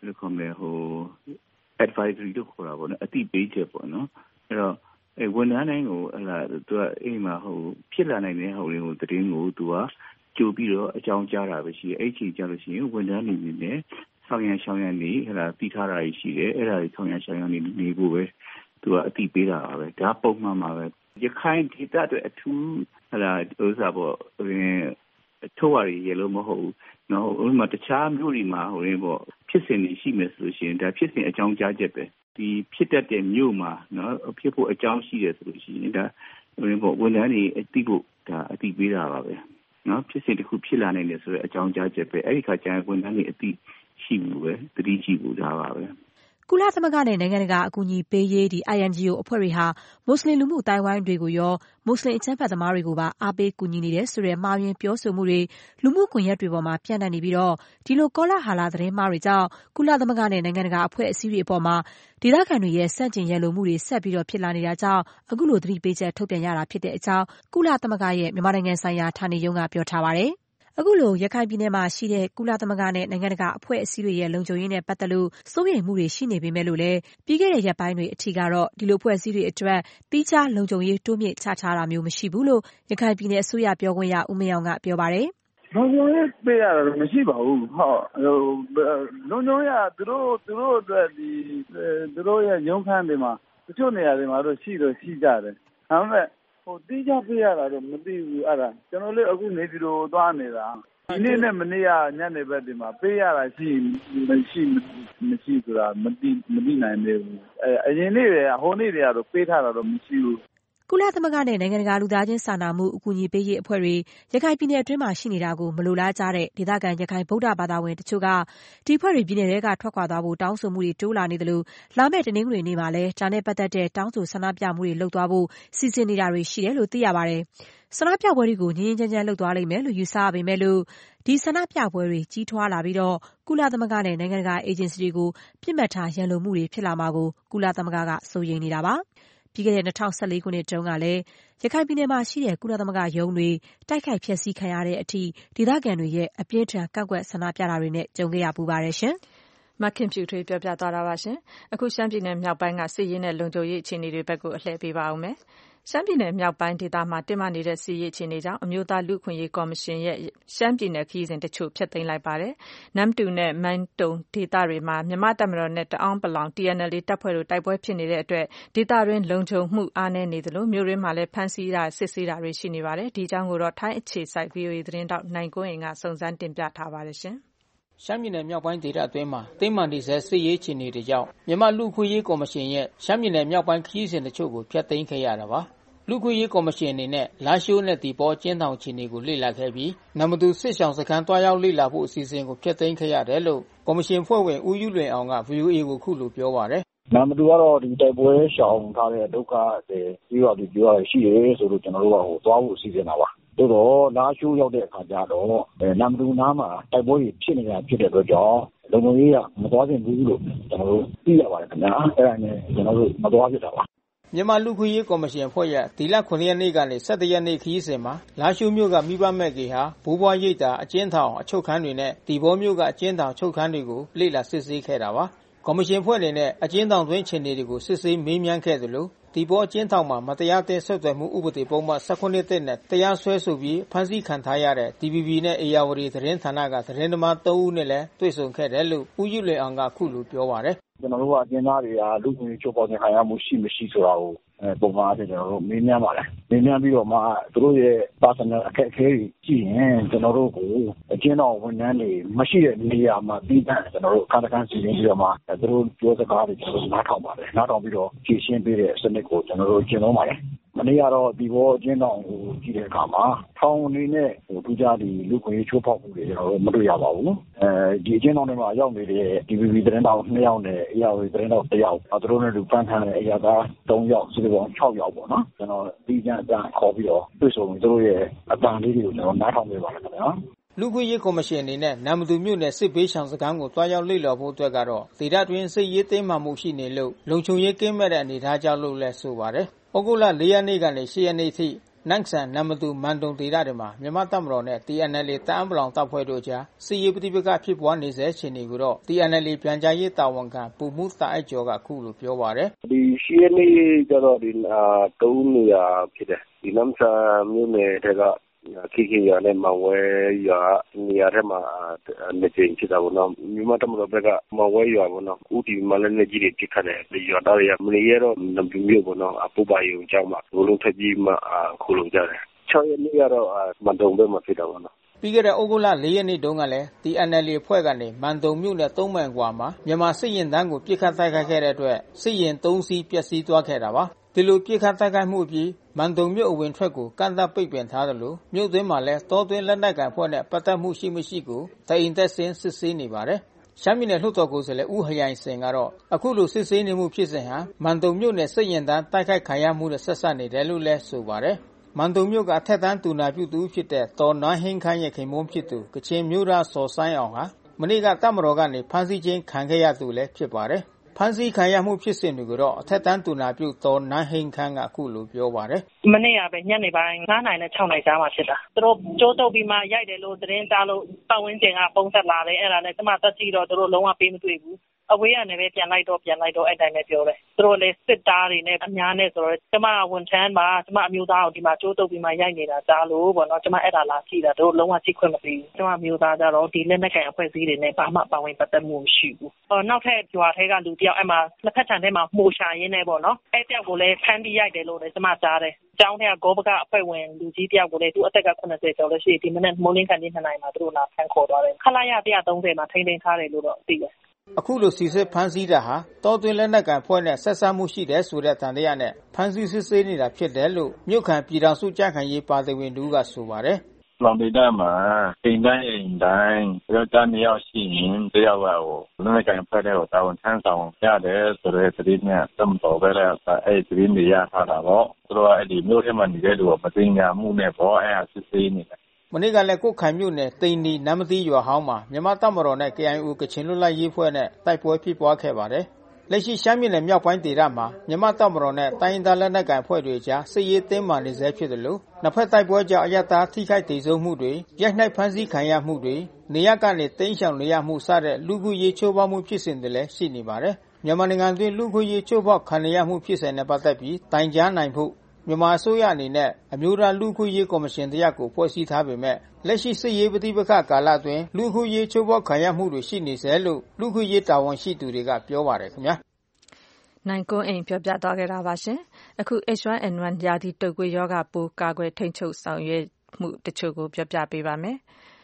S4: advisory လို့ခေါ်တာပေါ့နော်အသိပေးချက်ပေါ့နော်အဲ့တော့ဝန်ထမ်းတိုင်းကိုသူကအိမ်မှာဖြစ်လာနိုင်တဲ့တွေကိုသတင်းကိုသူကကြိုပြီးတော့အကြောင်းကြားတာပဲရှိတယ်အဲ့ချိန်ကြလို့ရှိရင်ဝန်ထမ်းတွေနဲ့ဆောင်ရန်ရှောင်းရန်နေတီးထားတာရှိတယ်အဲ့ဒါတွေဆောင်ရန်ရှောင်းရန်နေဖို့ပဲသူကအသိပေးတာပါပဲဒါပုံမှန်ပါပဲရခိုင်ဒေသအတွက်အထူးဥစ္စာပေါ့ထုတ်ရရလို့မဟုတ်ဘူးနော်ဥပမာတခြားမျိုးတွေမှာပေါ့ဖြစ်စဉ်တွေရှိမယ်ဆိုလို့ရှိရင်ဒါဖြစ်စဉ်အကြောင်းကြားချက်ပဲဒီဖြစ်တတ်တဲ့မျိုးမှာနော်ဖြစ်ဖို့အကြောင်းရှိတယ်ဆိုလို့ရှိရင်ဒါပေါ့ဝန်ထမ်းတွေအသိဖို့ဒါအသိပေးတာပါပဲနော်ဖြစ်စဉ်တစ်ခုဖြစ်လာနိုင်တယ်ဆိုတဲ့အကြောင်းကြားချက်ပဲအဲ့ဒီခါကျရင်ဝန်ထမ်းတွေအသိရှိဘူးပဲသတိရှိဘူးဒါပါပဲ
S6: ကုကုလသမဂ္ဂနဲ့နိုင်ငံတကာအကူအညီပေးရေးINGO အဖွဲ့တွေဟာမွတ်စလင်လူမှုအသိုင်းအဝိုင်းတွေကိုရောမွတ်စလင်အကြမ်းဖက်သမားတွေကိုပါအားပေးကူညီနေတယ်ဆိုတဲ့မှားယွင်းပြောဆိုမှုတွေလူမှုကွန်ရက်တွေပေါ်မှာပြန့်နှံ့နေပြီးဒီလိုကောလဟာလသတင်းမှားတွေကြောင့်ကုလသမဂ္ဂနဲ့နိုင်ငံတကာအဖွဲ့အစည်းတွေအပေါ်မှာဒေသခံတွေရဲ့ဆန့်ကျင်ရန်လိုမှုတွေဆက်ပြီးဖြစ်လာနေတာကြောင့်အခုလိုသတိပေးချက်ထုတ်ပြန်ရတာဖြစ်တဲ့အကြောင်းကုလသမဂ္ဂရဲ့မြန်မာနိုင်ငံဆိုင်ရာဌာနေရုံးကပြောထားပါတယ်။အခုလိုရခိုင်ပြည်နယ်မှာရှိတဲ့ကုလသမဂ္ဂနဲ့နိုင်ငံတကာအဖွဲ့အစည်းတွေရဲ့လုံခြုံရေးနဲ့ပတ်သက်လို့စိုးရိမ်မှုတွေရှိနေပေမဲ့လို့လည်းပြီးခဲ့တဲ့ရက်ပိုင်းတွေအထိကတော့ဒီလိုအဖွဲ့အစည်းတွေအတွက်သီးခြားလုံခြုံရေးတိုးမြင့်ချထားတာမျိုးမရှိဘူးလို့ရခိုင်ပြည်နယ်အစိုးရပြောခွင့်ရဦးမင်းအောင်ကပြောပါတယ်
S7: ။လုံခြုံရေးပေးရတာမရှိပါဘူး။လုံခြုံရေးသူတို့အတွက်သူတို့ရဲ့ရုံးခန်းတွေမှာတချို့နေရာတွေမှာတော့ရှိကြတယ်။ဒါပေမဲ့တီးခြားပေးရတာတော့မသိဘူးအဲ့ဒါကျွန်တော်လည်းအခုနေပြည်တော်သွားနေတာဒီနေ့နဲ့မနေ့ကညနေဘက်ဒီမှာပေးရတာမရှိဆိုတာမသိနိုင်သေးဘူးအရင်နေ့တွေဟိုနေ့တွေကတော့ပေးထားတာတော့မရှိဘူး
S6: ကုလသမဂ္ဂနဲ့နိုင်ငံတကာလူသားချင်းစာနာမှုအကူအညီပေးရေးအဖွဲ့တွေရခိုင်ပြည်နယ်အတွင်းမှာရှိနေတာကိုမလိုလားကြတဲ့ဒေသခံရခိုင်ဗုဒ္ဓဘာသာဝင်တချို့ကဒီအဖွဲ့တွေပြည်နယ်တွေကထွက်ခွာသွားဖို့တောင်းဆိုမှုတွေတိုးလာနေတယ်လို့လာမယ့်တနင်္ဂနွေနေ့မှာလည်းဒါနဲ့ပတ်သက်တဲ့တောင်းဆိုဆန္ဒပြမှုတွေလုပ်သွားဖို့စီစဉ်နေတာတွေရှိတယ်လို့သိရပါတယ်။ဆန္ဒပြပွဲတွေကိုငြင်းငြင်းချမ်းချမ်းလုပ်သွားလိမ့်မယ်လို့ယူဆရပေမဲ့လို့ဒီဆန္ဒပြပွဲတွေကြီးထွားလာပြီးကုလသမဂ္ဂနဲ့နိုင်ငံတကာအေဂျင်စီတွေကိုပြစ်မှတ်ထားရန်လိုမှုတွေဖြစ်လာမှာကိုကုလသမဂ္ဂကစိုးရိမ်နေတာပါ။ပြီးခဲ့တဲ့2014ခုနှစ်တုန်းကလည်းရခိုင်ပြည်နယ်မှာရှိတဲ့ကုလသမဂ္ဂရုံးတွေတိုက်ခိုက်ဖျက်ဆီးခံရတဲ့အထိဒေသခံတွေရဲ့အပြင်းထန်ကန့်ကွက်ဆန္ဒပြတာတွေနဲ့ကြုံခဲ့ရပူပါတယ်ရှင်
S2: ။မခင်ဖြူထွေးပြောပြသွားတာပါရှင်။အခုရှမ်းပြည်နယ်မြောက်ပိုင်းကစစ်ရေးနဲ့လုံခြုံရေးအခြေအနေတွေဘက်ကိုအလှည့်ပေးပါအောင်မယ်။ရှမ်းပြည်နယ်မြောက်ပိုင်းဒေသမှာတင်းမာနေတဲ့စစ်ရေးအခြေအနေကြောင့်အမျိုးသားလူ့အခွင့်အရေးကော်မရှင်ရဲ့ရှမ်းပြည်နယ်ခရီးစဉ်တချို့ဖျက်သိမ်းလိုက်ပါတယ်။နမ်တူနဲ့မန်တုံဒေသတွေမှာမြန်မာတပ်မတော်နဲ့တအောင်းပလောင် TNLA တပ်ဖွဲ့တို့တိုက်ပွဲဖြစ်နေတဲ့အတွက်ဒေသတွင်းလုံခြုံမှုအားနည်းနေသလိုမြို့ရင်းမှာလည်းဖမ်းဆီးတာစစ်ဆေးတာတွေရှိနေပါတယ်။ဒီအကြောင်းကိုတော့ထိုင်းအခြေစိုက် VOA သတင်းတောက်နိုင်ကွန်းအိမ်ကစုံစမ်းတင်ပြထားပါတယ်ရှင်။
S8: ရှမ်းပြည်နယ်မြောက်ပိုင်းဒေသအတွင်းမှာတင်းမာနေဆဲစစ်ရေးအခြေအနေတွေကြောင့်မြန်မာလူ့အခွင့်အရေးကော်မရှင်ရဲ့ရှမ်းပြည်နယ်မြောက်ပိုင်းခရီးစဉ်တချို့ကိုဖျက်သိမ်းခဲ့ရတာပါ။လူ့အခွင့်အရေးကော်မရှင်အနေနဲ့လာရှိုးနဲ့ဒီပေါ်ကျင်းထောင်အခြေအနေကိုလေ့လာခဲ့ပြီးနမတူစစ်ဆောင်စခန်းတွားရောက်လေ့လာဖို့အစီအစဉ်ကိုဖျက်သိမ်းခဲ့ရတယ်လို့ကော်မရှင်ဖွဲ့ဝင်ဦးယူလွင်အောင်က VOA ကိုခုလိုပြောပါတယ်
S7: ။နမတူကတော့ဒီတိုက်ပွဲရှောင်ထားတဲ့ဒုက္ခတွေပြီးတော့ပြောရရှိတယ်ဆိုလို့ကျွန်တော်တို့ကသွားဖို့အစီအစဉ်တာပါ။တော့လာရှိုးရောက်တဲ့အခါကျတော့နမတူနားမှာတိုက်ပွဲဖြစ်နေတာဖြစ်တဲ့အတွက်ကြောင့်လုံခြုံရေးကမသွားသင့်ဘူးလို့ကျွန်တော်တို့သိရပါတယ်ခင်ဗျာ။အဲ့ဒါနဲ့ကျွန်တော်တို့မသွားဖြစ်တာပါ
S8: ။မြန်မာလူ့ခွင့်ရေးကော်မရှင်အဖွဲ့ရဲ့ဒီလ9ရက်နေ့ကနေ17ရက်နေ့ခရီးစဉ်မှာလာရှိုးမြို့ကမိဘမဲ့ကေဟာဘိုးဘွားရိပ်သာအကျဉ်းထောင်အချုပ်ခန်းတွေနဲ့ဒီဘောမြို့ကအကျဉ်းထောင်ချုပ်ခန်းတွေကိုလေ့လာစစ်ဆေးခဲ့တာပါ။ကော်မရှင်ဖွဲ့အနေနဲ့အကျဉ်းထောင်တွင်းခြေနေတွေကိုစစ်ဆေးမေးမြန်းခဲ့သလိုဒီဘောအကျဉ်းထောင်မှာမတရားသင်းဆက်သွယ်မှုဥပဒေပုံမှန်19တက်နဲ့တရားစွဲဆိုပြီးဖမ်းဆီးခံထားရတဲ့ DVB နဲ့ AYA သတင်းဌာနကသတင်းသမား3ဦးနဲ့လည်းတွေ့ဆုံခဲ့တယ်လို့ဦးယူလွင်အောင်ကခုလိုပြောပါတယ်
S7: ။ကျွန်တော်တို့ကအကျဉ်းသားတွေကလူ့ခွင့်ရေးချိုးဖောက်ခြင်းခံရမှုရှိမရှိဆိုတာကိုပုံမှန်အားဖြင့်ကျွန်တော်တို့မေးမြန်းပါတယ်။မေးမြန်းပြီးတော့မှသူတို့ရဲ့ personal အခက်အခဲတွေကြည့်ရင်ကျွန်တော်တို့ကိုအကျဉ်းတော်ဝန်ထမ်းတွေမရှိတဲ့နေရာမှာပြီးတဲ့ကျွန်တော်တို့အခမ်းစီစဉ်ပြီးတော့မှသူတို့ပြောစကားတွေကျွန်တော်တို့နားထောင်ပါတယ်။နားထောင်ပြီးတော့ဖြေရှင်းပေးတဲ့စနစ်ကိုကျွန်တော်တို့ကျင့်သုံးပါတယ်။မနေ့ကတော့ဒီဘောအကျဉ်းတော်ကိုကြည့်တဲ့အခါမှာထောင်အနေနဲ့ထူးခြားဒီလူ့ခွင့်ရေးချိုးဖောက်မှုတွေကျွန်တော်တို့မတွေ့ရပါဘူး။ဒီအကျဉ်းတော်တွေမှာရောက်နေတဲ့ DVB သတင်းတောက်2ယောက်နဲ့ AYA သတင်းတောက်1ယောက်သူတို့နဲ့လူပန်းထမ်းတဲ့အရာသား3ယောက်စုစုပေါင်း6ယောက်ပေါ့နော်ကျွန်တော်ဒီကြအတန်ခေါ်ပြီးတော့တွေ့ဆုံသူတို့ရဲ့အတန်လေးတွေကိုကျွန်တော်နားထောင်ပေးပါမယ်ခင်ဗျာ
S8: လူ့ခွင့်ရေးကော်မရှင်အနေနဲ့နမ်မတူမြို့နယ်စစ်ဘေးရှောင်စခန်းကိုတွားရောက်လေ့လာဖို့အတွက်ကတော့ဒေသတွင်းစစ်ရေးသိမ်းမှမှုရှိနေလို့လုံခြုံရေးကင်းမဲ့တဲ့အနေအထားကြောင့်လို့လည်းဆိုပါတယ်။ဩဂုတ်လ4ရက်နေ့ကနေ10ရက်နေ့ထိနန့်ဆန်နမ်မတူမန်တုံဒေသတွေမှာမြန်မာတပ်မတော်နဲ့ TNLA တအန်းပလောင်တပ်ဖွဲ့တို့ကြားစစ်ရေးပဋိပက္ခဖြစ်ပွားနေစေအခြေအနေကိုတော့ TNLA ပြန်ကြားရေးတာဝန်ခံပူမှုတာအိုက်ကျော်ကခုလိုပြောပါတယ်
S7: ။ဒီ10ရက်နေ့ကျတော့ဒီ3နေရာဖြစ်တယ်။ဒီနမ်ဆန်မြို့နယ်တွေကခိခိရနဲ့မဝဲရွာနေရာထဲမှာနှစ်ကြိမ်ဖြစ်တာပေါ့နော်မြန်မာတပ်မတော်ဘက်ကမဝဲရွာပေါ့နော်ဥတီမလည်းနဲ့ကြီးတွေပြစ်ခတ်တယ်ဒီရွာသားတွေကမနေရတော့နမ်ပြမြို့ပေါ့နော်အပူပါယုံကြောင်းမှာဘလုံးထက်ကြီးမှခုလုံကြတယ်6ရက်နေ့ကတော့မန်တုံဘက်မှာဖြစ်တာပေါ့နော်
S8: ပြီးခဲ့တဲ့ဩဂုတ်လ4ရက်နေ့တုန်းကလည်း TNLA အဖွဲ့ကနေမန်တုံမြို့နယ်3မိုင်ကွာမှာမြန်မာစစ်ရင်တန်းကိုပြစ်ခတ်တိုက်ခိုက်ခဲ့တဲ့အတွက်စစ်ရင်3စီးပျက်စီးသွားခဲ့တာပါဒီလိုပြစ်ခတ်တိုက်ခိုက်မှုအပြီးမန်တုံမြို့အဝင်ထွက်ကိုကန့်သတ်ပိတ်ပင်ထားတယ်လို့မြို့သွင်းမှာလည်းတောသွင်းလက်နက်ကန်ဖွဲ့နဲ့ပတ်သက်မှုရှိမရှိကိုတိုင်တက်စင်းစစ်ဆေးနေပါတယ်ရှမ်းပြည်နယ်လွှတ်တော်ကိုယ်စားလှယ်ဦးဟရိုင်စင်ကတော့အခုလိုစစ်ဆေးနေမှုဖြစ်စဉ်ဟာမန်တုံမြို့နယ်စစ်ရင်တန်းတိုက်ခိုက်ခံရမှုနဲ့ဆက်စပ်နေတယ်လို့လည်းဆိုပါတယ်။မန်တုံမြို့ကအထက်တန်းတူနာပြုသူဖြစ်တဲ့တော်နန်းဟင်းခန့်ရဲ့ခင်မွန်းဖြစ်သူကချင်မျိုးသားစော်ဆိုင်းအောင်ဟာမနေ့ကတပ်မတော်ကနေဖမ်းဆီးခြင်းခံခဲ့ရသူလည်းဖြစ်ပါတယ်။ဖမ်းဆီးခံရမှုဖြစ်စဉ်တွေကိုတော့အထက်တန်းတူနာပြုတော်နန်းဟင်းခန့်ကအခုလိုပြောပါတယ်
S9: ။မနေ့ကပဲညနေပိုင်း9နာရီနဲ့6နာရီကြားမှာဖြစ်တာ။သူတို့ကြိုးတုပ်ပြီးမှရိုက်တယ်လို့သတင်းကြားလို့ပတ်ဝန်းကျင်ကပုံဆက်လာတယ်အဲ့ဒါနဲ့ကျမတက်ကြည့်တော့သူတို့လုံးဝပေးမတွေ့ဘူး။အဝေးကနေပဲပြန်လိုက်တော့အဲ့တိုင်းပဲပြောတယ်။သူတို့လည်းစစ်သားတွေနဲ့အများနဲ့ဆိုတော့ကျမဝန်ထမ်းမှာကျမအမျိုးသားကိုဒီမှာကြိုးတုပ်ပြီးမှရိုက်နေတာကြားလို့ပေါ့နော်ကျမအဲ့ဒါလာကြည့်တာသူတို့လုံးဝကြည့်ခွင့်မပေးဘူး။ကျမအမျိုးသားကြတော့ဒီလက်နက်ကန်အဖွဲ့အစည်းတွေနဲ့ဘာမှပါဝင်ပတ်သက်မှုမရှိဘူး။နောက်ထပ်ကြွားထဲကလူတယောက်အဲ့မှာလက်ဖက်ခြံထဲမှာမှုရှာရင်းနဲ့ပေါ့နော်အဲ့တယောက်ကိုလည်းဖမ်းပြီးရိုက်တယ်လို့လည်းကျမကြားတယ်။ကျောင်းထဲကဂောဘကအဖွဲ့ဝင်လူကြီးတယောက်ကိုလည်းသူအသက်က80ကျော်လို့ရှိရင်ဒီမနေ့မိုးလင်းခန့်2နိုင်မှာသူတို့လာဖမ်းခေါ်သွားတယ်။ခလာရ130မှာထိန်းသိမ်းထားတယ်လို့တော့သိတယ်
S8: ။အခုလိုစီစစ်ဖမ်းဆီးတာဟာတောတွင်းလက်နက်ကန်ဖွဲ့နဲ့ဆက်စပ်မှုရှိတယ်ဆိုတဲ့တန်တရားနဲ့ဖမ်းဆီးစစ်ဆေးနေတာဖြစ်တယ်လို့မြို့ခံပြည်ထောင်စုကြံ့ခိုင်ရေးပါတီဝင်တို့ကဆိုပါတယ်
S10: ။လောင်ဒေသမှာအိမ်တိုင်းယောက်ျား2ယောက်ရှိရင်တယောက်ကလက်နက်ကန်ဖွဲ့တဲ့တာဝန်ထမ်းဆောင်ရတယ်ဆိုတဲ့သတင်းနဲ့တမတော်ပဲအဲ့ဒီသတင်းတွေရထားတာပေါ့သူတို့ကအဲ့ဒီမြို့ထဲမှာနေတဲ့လူကမသိညာမှုနဲ့ပေါ့အဲ့ဒါစစ်ဆေးနေတယ်
S8: မနေ့ကလည်းကိုခိုင်မြို့နယ်တိန်နီနမ်းမသိရွာဟောင်းမှာမြန်မာတပ်မတော်နဲ့ KIO ကချင်လွတ်လပ်ရေးဖွဲ့နဲ့တိုက်ပွဲဖြစ်ပွားခဲ့ပါတယ်။လက်ရှိရှမ်းပြည်နယ်မြောက်ပိုင်းဒေသမှာမြန်မာတပ်မတော်နဲ့တိုင်းရင်းသားလက်နက်ကိုင်အဖွဲ့တွေကြားစစ်ရေးတင်းမာနေဆဲဖြစ်တယ်လို့နှစ်ဖက်တိုက်ပွဲကြောင့်အရတားထိခိုက်ဒေဆုံးမှုတွေရိုက်နှက်ဖမ်းဆီးခံရမှုတွေနေရကနေတိမ်းရှောင်နေရမှုစတဲ့လူခုရေးချိုးဖောက်မှုဖြစ်စဉ်တွေလည်းရှိနေပါတယ်။မြန်မာနိုင်ငံတွင်းလူခုရေးချိုးဖောက်ခံရမှုဖြစ်စဉ်နဲ့ပတ်သက်ပြီးတိုင်ကြားနိုင်ဖို့မြန်မာအစိုးရအနေနဲ့အမျိုးသားလူခုရေးကော်မရှင်တရားကိုဖွဲ့စည်းထားပေမဲ့လက်ရှိစစ်ရေးပဋိပက္ခကာလအတွင်းလူခုရေးချိုးဖောက်ခံရမှုတွေရှိနေဆဲလို့လူခုရေးတာဝန်ရှိသူတွေကပြောပါတယ်ခင်ဗျာ
S2: နိုင်ကွန်းအိမ်ပြောပြသွားခဲ့တာပါရှင်အခု H1N1 ရာသီတုပ်ကွေးရောဂါပိုးကာကွယ်ထိန်းချုပ်ဆောင်ရွက်မှုတချို့ကိုပြောပြပေးပါမယ်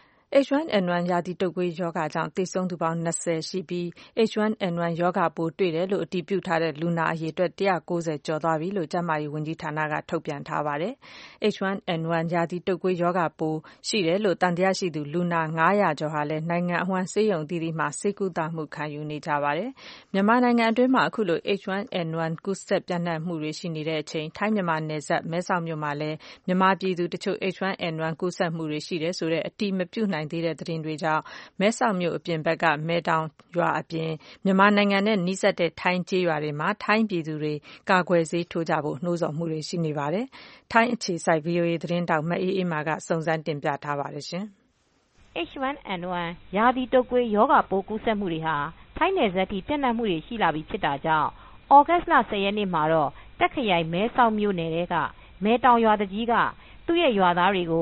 S2: H1N1 ရာသီတုပ်ကွေးရောဂါကြောင့်သေဆုံးသူပေါင်း20ရှိပြီး H1N1 ရောဂါပိုးတွေ့တယ်လို့အတည်ပြုထားတဲ့လူနာအရေအတွက်190ကျော်သွားပြီလို့ကျန်းမာရေးဝန်ကြီးဌာနကထုတ်ပြန်ထားပါတယ်။ H1N1 ရာသီတုပ်ကွေးရောဂါပိုးရှိတယ်လို့သံသယရှိသူလူနာ900ကျော်ဟာလည်းနိုင်ငံအဝန်းဆေးရုံအသီးသီးမှာဆေးကုသမှုခံယူနေကြပါတယ်။မြန်မာနိုင်ငံအတွင်းမှာအခုလို H1N1 ကူးစက်ပြန့်နှံ့မှုတွေရှိနေတဲ့အချိန်ထိုင်းမြန်မာနယ်စပ်မဲဆောက်မြို့မှာလည်းမြန်မာပြည်သူတချို့ H1N1 ကူးစက်မှုတွေရှိတယ်ဆိုတဲ့အတည်မပြုနိုင်သေးတဲ့သတင်းတွေကြောင့်မဲဆောက်မြို့အပြင်ဘက်ကမဲတောင်ရွာအပြင်မြန်မာနိုင်ငံနဲ့နီးစပ်တဲ့ထိုင်းကျေးရွာတွေမှာထိုင်းပြည်သူတွေကာကွယ်ဆေးထိုးကြဖို့နှိုးဆော်မှုတွေရှိနေပါတယ်။ထိုင်းအခြေစိုက် VOA သတင်းတောက်မအေးအေးမာကစုံစမ်းတင်ပြထားပါတယ်ရှင်
S6: ။ H1N1 ရာသီတုပ်ကွေးရောဂါပိုးကူးစက်မှုတွေဟာထိုင်းနယ်စပ်ထိပြန့်နှံ့မှုတွေရှိလာပြီဖြစ်တာကြောင့်ဩဂတ်လ10ရက်နေ့မှာတော့တက်ခရိုင်မဲဆောက်မြို့နယ်ကမဲတောင်ရွာတကြီးကသူ့ရဲ့ရွာသားတွေကို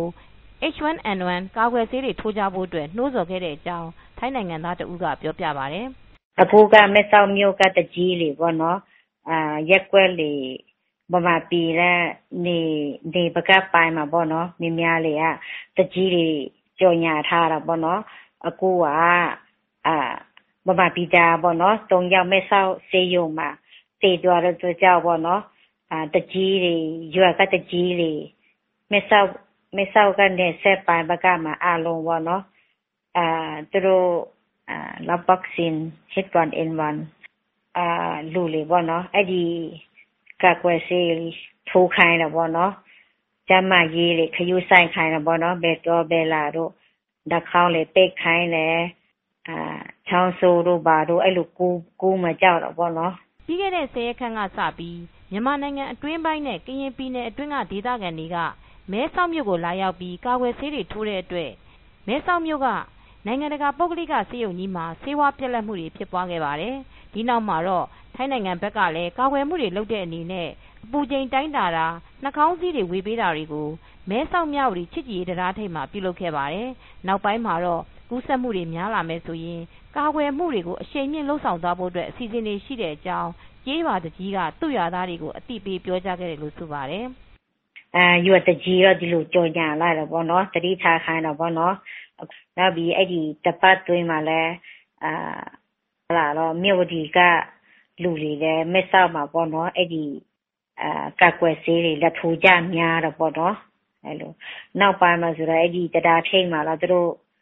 S6: H1N1 ကာကွယ်ဆေးတွေထိုးကြဖို့အတွက်နှိုးဆော်ခဲ့တဲ့အကြောင်းထိုင်းနိုင်ငံသားတဦးကပြောပြပါတယ်
S11: ။အခုကမဲဆောက်မြို့ကတကြီးလေပေါ့နော်ရက်ကွက်လေဗမာပြည်နဲ့နေပကပိုင်းမှာပေါ့နော်မြများလေကတကြီးတွေကြော်ညာထားတာပေါ့နော်အခုကဗမာပြည်သားပေါ့နော်3ယောက်မဲဆောက်ဆေးရုံမှာတည်သွားတော့ကြောက်ပေါ့နော်တကြီးတွေရွာကတကြီးလေမဲဆောက်ကနေဆက်ပိုင်းဘကမှာအလုံးပေါ့နော်သူတို့လာဗက်ဆင် H1N1 လူလေပေါ့နော်အဲ့ဒီကာကွယ်ဆေးထိုးခိုင်းတာပေါ့နော်ကျမကြီးလေခယူဆိုင်ခိုင်းတာပေါ့နော်ဘယ်တော့ဘယ်လာတော့ဓာတ်ခေါင်းလေပိတ်ခိုင်းတယ်ချောင်းဆိုးတို့ဘာတို့အဲ့လိုကူးမကြောက်တော့ပေါ့နော်
S6: ပြီးခဲ့တဲ့10ရက်ခန့်ကစပြီးမြန်မာနိုင်ငံအတွင်းပိုင်းနဲ့ကရင်ပြည်နယ်အတွင်းကဒေသခံတွေကမဲဆောက်မြို့ကိုလာရောက်ပြီးကာကွယ်ဆေးတွေထိုးတဲ့အတွက်မဲဆောက်မြို့ကနိုင်ငံတကာပုဂ္ဂလိကဆေးရုံကြီးမှာဆေးဝါးပြက်လက်မှုတွေဖြစ်ပွားခဲ့ပါတယ်။ဒီနောက်မှာတော့ထိုင်းနိုင်ငံဘက်ကလည်းကာကွယ်မှုတွေလုပ်တဲ့အနေနဲ့အပူချိန်တိုင်းတာတာနှာခေါင်းစည်းတွေဝေပေးတာတွေကိုမဲဆောက်မြဝတီချစ်ကြည်ရေးတရားထိပ်မှာပြုလုပ်ခဲ့ပါတယ်။နောက်ပိုင်းမှာတော့ကူးစက်မှုတွေများလာမယ်ဆိုရင်ကာကွယ်မှုတွေကိုအရှိန်မြင့်လှုံ့ဆော်သွားဖို့အတွက်အစီအစဉ်တွေရှိတဲ့အကြောင်းကျေးရွာတကြီးကသူ့ရွာသားတွေကိုအသိပေးပြောကြားခဲ့တယ်လို့ဆိုပါတယ်
S11: ။ရွာတကြီးတော့ဒီလိုကြော်ညာလာတော့ပေါ့နော်တတိထားခိုင်းတော့ပေါ့နော်နောက်ပြီးအဲ့ဒီတပတ်တွင်းမှာလည်းလာတော့မြို့ဝတီကလူတွေလည်းမဲဆောက်မှာပေါ့နော်အဲ့ဒီကာကွယ်ဆေးတွေလက်ထိုးကြများတော့ပေါ့နော်အဲ့လိုနောက်ပိုင်းမှာဆိုတော့အဲ့ဒီတရားထိတ်မှာတော့သူတို့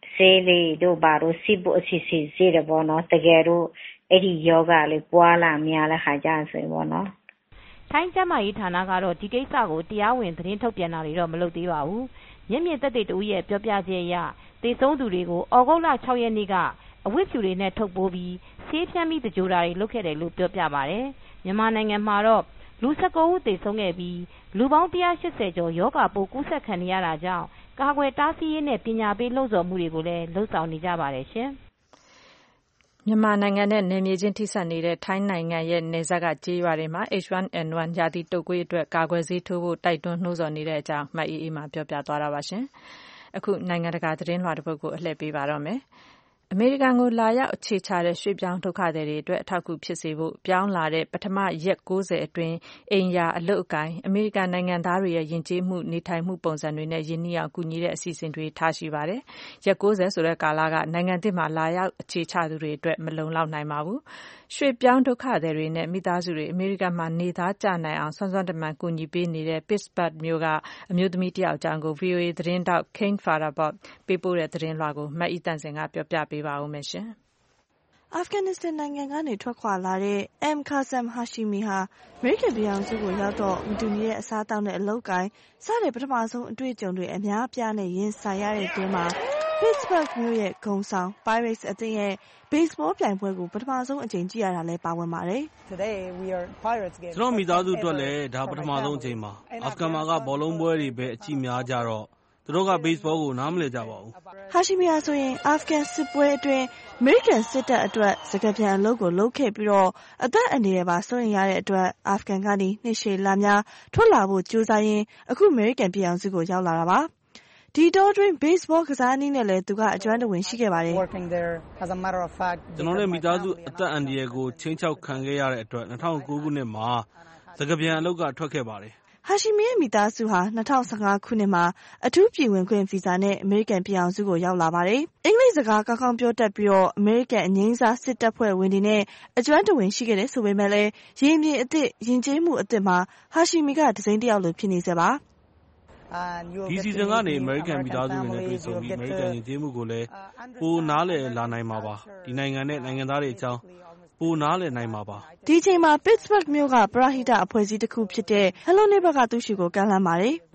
S11: ဆေးလေးတို့ဘာလို့စစ်ဖို့အစီအစဉ်စေတယ်ပေါ့နော်တကယ်တော့အဲ့ဒီယောဂလေးပွားလာများတဲ့ခါကျဆိုရင်ပေါ့နော်
S12: ထိုင်းကျန်းမာရေးဌာနကတော့ဒီကိစ္စကိုတရားဝင်သတင်းထုတ်ပြန်တာတွေတော့မလုပ်သေးပါဘူးမျက်မြင်သက်သေတဦးရဲ့ပြောပြချက်အရသေဆုံးသူတွေကိုဩဂုတ်လ6 ရက်နေ့ကအဝတ်ဖြူတွေနဲ့ထုတ်ပိုးပြီးဆေးဖြန်းပြီးတကြိုတာတွေလုပ်ခဲ့တယ်လို့ပြောပြပါတယ်မြန်မာနိုင်ငံမှာတော့လူ19ဦးသေဆုံးခဲ့ပြီးလူပေါင်း180ကျော်ယောဂပိုးကူးစက်ခံနေရတာကြောင့်ကာကွယ်တားဆီးရေးနဲ့ပညာပေးလှုံ့ဆော်မှုတွေကိုလည်းလှုံ့ဆော်နေကြပါတယ်ရှင်
S2: မြန်မာနိုင်ငံနဲ့နယ်မြေချင်းထိစပ်နေတဲ့ထိုင်းနိုင်ငံရဲ့နယ်စပ်ကကျေးရွာတွေမှာ H1N1 ရာသီတုပ်ကွေးအတွက်ကာကွယ်ဆေးထိုးဖို့တိုက်တွန်းနှိုးဆော်နေတဲ့အကြောင်းမအေးအေးမှာပြောပြသွားတာပါရှင်။အခုနိုင်ငံတကာသတင်းလွှာတစ်ပုဒ်ကိုအလှည့်ပေးပါတော့မယ်။အမေရိကန်ကိုလာရောက်အခြေချတဲ့ရွှေ့ပြောင်းဒုက္ခသည်တွေအတွက်အထောက်အကူဖြစ်စေဖို့ပြောင်းလာတဲ့ပထမရက်90အတွင်းအိမ်ယာအလုပ်အကိုင်အမေရိကန်နိုင်ငံသားတွေရဲ့ယဉ်ကျေးမှုနေထိုင်မှုပုံစံတွေနဲ့ယဉ်နှီးအောင်ကူညီတဲ့အစီအစဉ်တွေထားရှိပါတယ်။ရက်90ဆိုတဲ့ကာလကနိုင်ငံသစ်မှာလာရောက်အခြေချသူတွေအတွက်မလုံလောက်နိုင်ပါဘူး။ရွှေ့ပြောင်းဒုက္ခသည်တွေနဲ့မိသားစုတွေအမေရိကန်မှာနေသားကျနိုင်အောင်စွမ်းစွမ်းတမန်ကူညီပေးနေတဲ့ Pittsburgh မြို့ကအမျိုးသမီးတယောက်အကြောင်းကို VOA သတင်းတောက် Kane Farragut ပေးပို့တဲ့သတင်းလွှာကိုမတ်ဤတန်စင်ကပြောပြပေးပါဦးမယ်ရှင်။
S13: အာဖဂန်နစ္စတန်နိုင်ငံကနေထွက်ခွာလာတဲ့ M. Qasem Hashimi ဟာအမေရိကန်ပြည်ထောင်စုကိုရောက်တော့မတူညီတဲ့အစားအသောက်နဲ့အလုပ်ကိုင်စတဲ့ပထမဆုံးအတွေ့အကြုံတွေအများအပြားနဲ့ရင်ဆိုင်ရတဲ့တွင်မှာ Pittsburgh မြို့ရဲ့ဂုဏ်ဆောင် Pirates အသင်းရဲ့ baseball ပြိုင်ပွဲကိုပထမဆုံးအကြိမ်ကြည့်ရတာလည်းပါဝင်ပါတယ်
S5: ။ကျွန်တော်မိသားစုအတွက်လည်းဒါပထမဆုံးအကြိမ်ပါ။အာဖဂန်မှာကဘောလုံးပွဲတွေပဲအကြည့်များကြတော့သူတို့က baseball ကိုနားမလည်ကြပါဘူး
S13: ။ Hashimi ဟာဆိုရင်အာဖဂန်စစ်ပွဲအတွင်းအမေရိကန်စစ်တပ်အတွက်စကားပြန်အလုပ်ကိုလုပ်ခဲ့ပြီးတော့အသက်အန္တရာယ်ပါစိုးရိမ်ရတဲ့အတွက်အာဖဂန်ကနေနှစ်ရှည်လများထွက်လာဖို့ကြိုးစားရင်းအခုအမေရိကန်ပြည်ထောင်စုကိုရောက်လာတာပါ။ဒီတော့တွင် baseball ကစားနည်းနဲ့လည်းသူကအကျွမ်းတဝင်ရှိခဲ့ပါတယ်
S5: ။ကျွန်တော်နဲ့မိသားစုအသက်အန္တရာယ်ကိုချိန်ချောက်ခံခဲ့ရတဲ့အတွက်2009ခုနှစ်မှာစကားပြန်အလုပ်ကထွက်ခဲ့ပါတယ်
S13: ။Hashimi ရဲ့မိသားစုဟာ2015ခုနှစ်မှာအထူးပြည်ဝင်ခွင့်ဗီဇာနဲ့အမေရိကန်ပြည်ထောင်စုကိုရောက်လာပါတယ်။အင်္ဂလိပ်စကားကောင်းကောင်းပြောတတ်ပြီးတော့အမေရိကန်အငြိမ်းစားစစ်တပ်ဖွဲ့ဝင်တွေနဲ့အကျွမ်းတဝင်ရှိခဲ့တယ်ဆိုပေမဲ့လည်းရင်ပြင်အသစ်ယဉ်ကျေးမှုအသစ်မှာ Hashimi ကဒစိမ့်တယောက်လိုဖြစ်နေစေပါ
S5: ဒီစီဇန်ကနေအမေရိကန်မိသားစုတွေနဲ့တွေ့ဆုံပြီးအမေရိကန်ယဉ်ကျေးမှုကိုလည်းပိုနားလည်လာနိုင်မှာပါ။ဒီနိုင်ငံနဲ့နိုင်ငံသားတွေအကြောင်းပိုနားလည်နိုင်မှာပါ
S13: ။ဒီအချိန်မှာ Pittsburgh မြို့ကပရဟိတအဖွဲ့အစည်းတစ်ခုဖြစ်တဲ့ Hello Neighbor ကသူ့ရှိကိုကမ်းလှမ်းပါတယ်။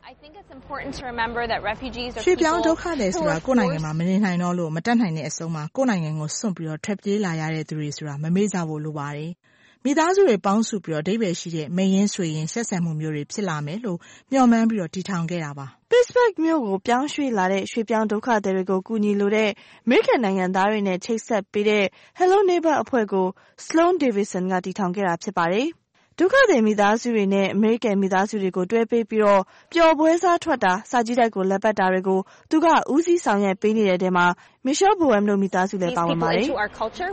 S14: ရွှေ့ပြောင်းဒုက္ခသည်ဆိုတာကိုယ့်နိုင်ငံမှာမနေနိုင်တော့လို့မတတ်နိုင်တဲ့အဆုံးမှာကိုယ့်နိုင်ငံကိုစွန့်ပြီးတော့ထွက်ပြေးလာရတဲ့သူတွေဆိုတာမမေ့ကြဖို့လိုပါတယ်။မိသားစုတွေပေါင်းစုပြီးတော့အဓိပ္ပာယ်ရှိတဲ့မိတ်ရင်းဆွေရင်းဆက်ဆံမှုမျိုးတွေဖြစ်လာမယ်လို့မျှော်မှန်းပြီးတော့တည်ထောင်ခဲ့တာပါ
S13: ။ Pittsburgh မြို့ကိုပြောင်းရွှေ့လာတဲ့ရွှေ့ပြောင်းဒုက္ခသည်တွေကိုကူညီလိုတဲ့အမေရိကန်နိုင်ငံသားတွေနဲ့ချိတ်ဆက်ပေးတဲ့ Hello Neighbor အဖွဲ့ကို Sloan Davidson ကတည်ထောင်ခဲ့တာဖြစ်ပါတယ်။ဒုက္ခသည်မိသားစုတွေနဲ့အမေရိကန်မိသားစုတွေကိုတွဲပေးပြီးတော့ပျော်ပွဲစားထွက်တာစာကြည့်တိုက်ကိုလက်ပတ်တာတွေကိုသူကဦးစီးဆောင်ရွက်ပေးနေတဲ့တဲမှာ Michelle Boehm တို့မိသားစုလည်းပါဝင်ပါတယ်
S15: ။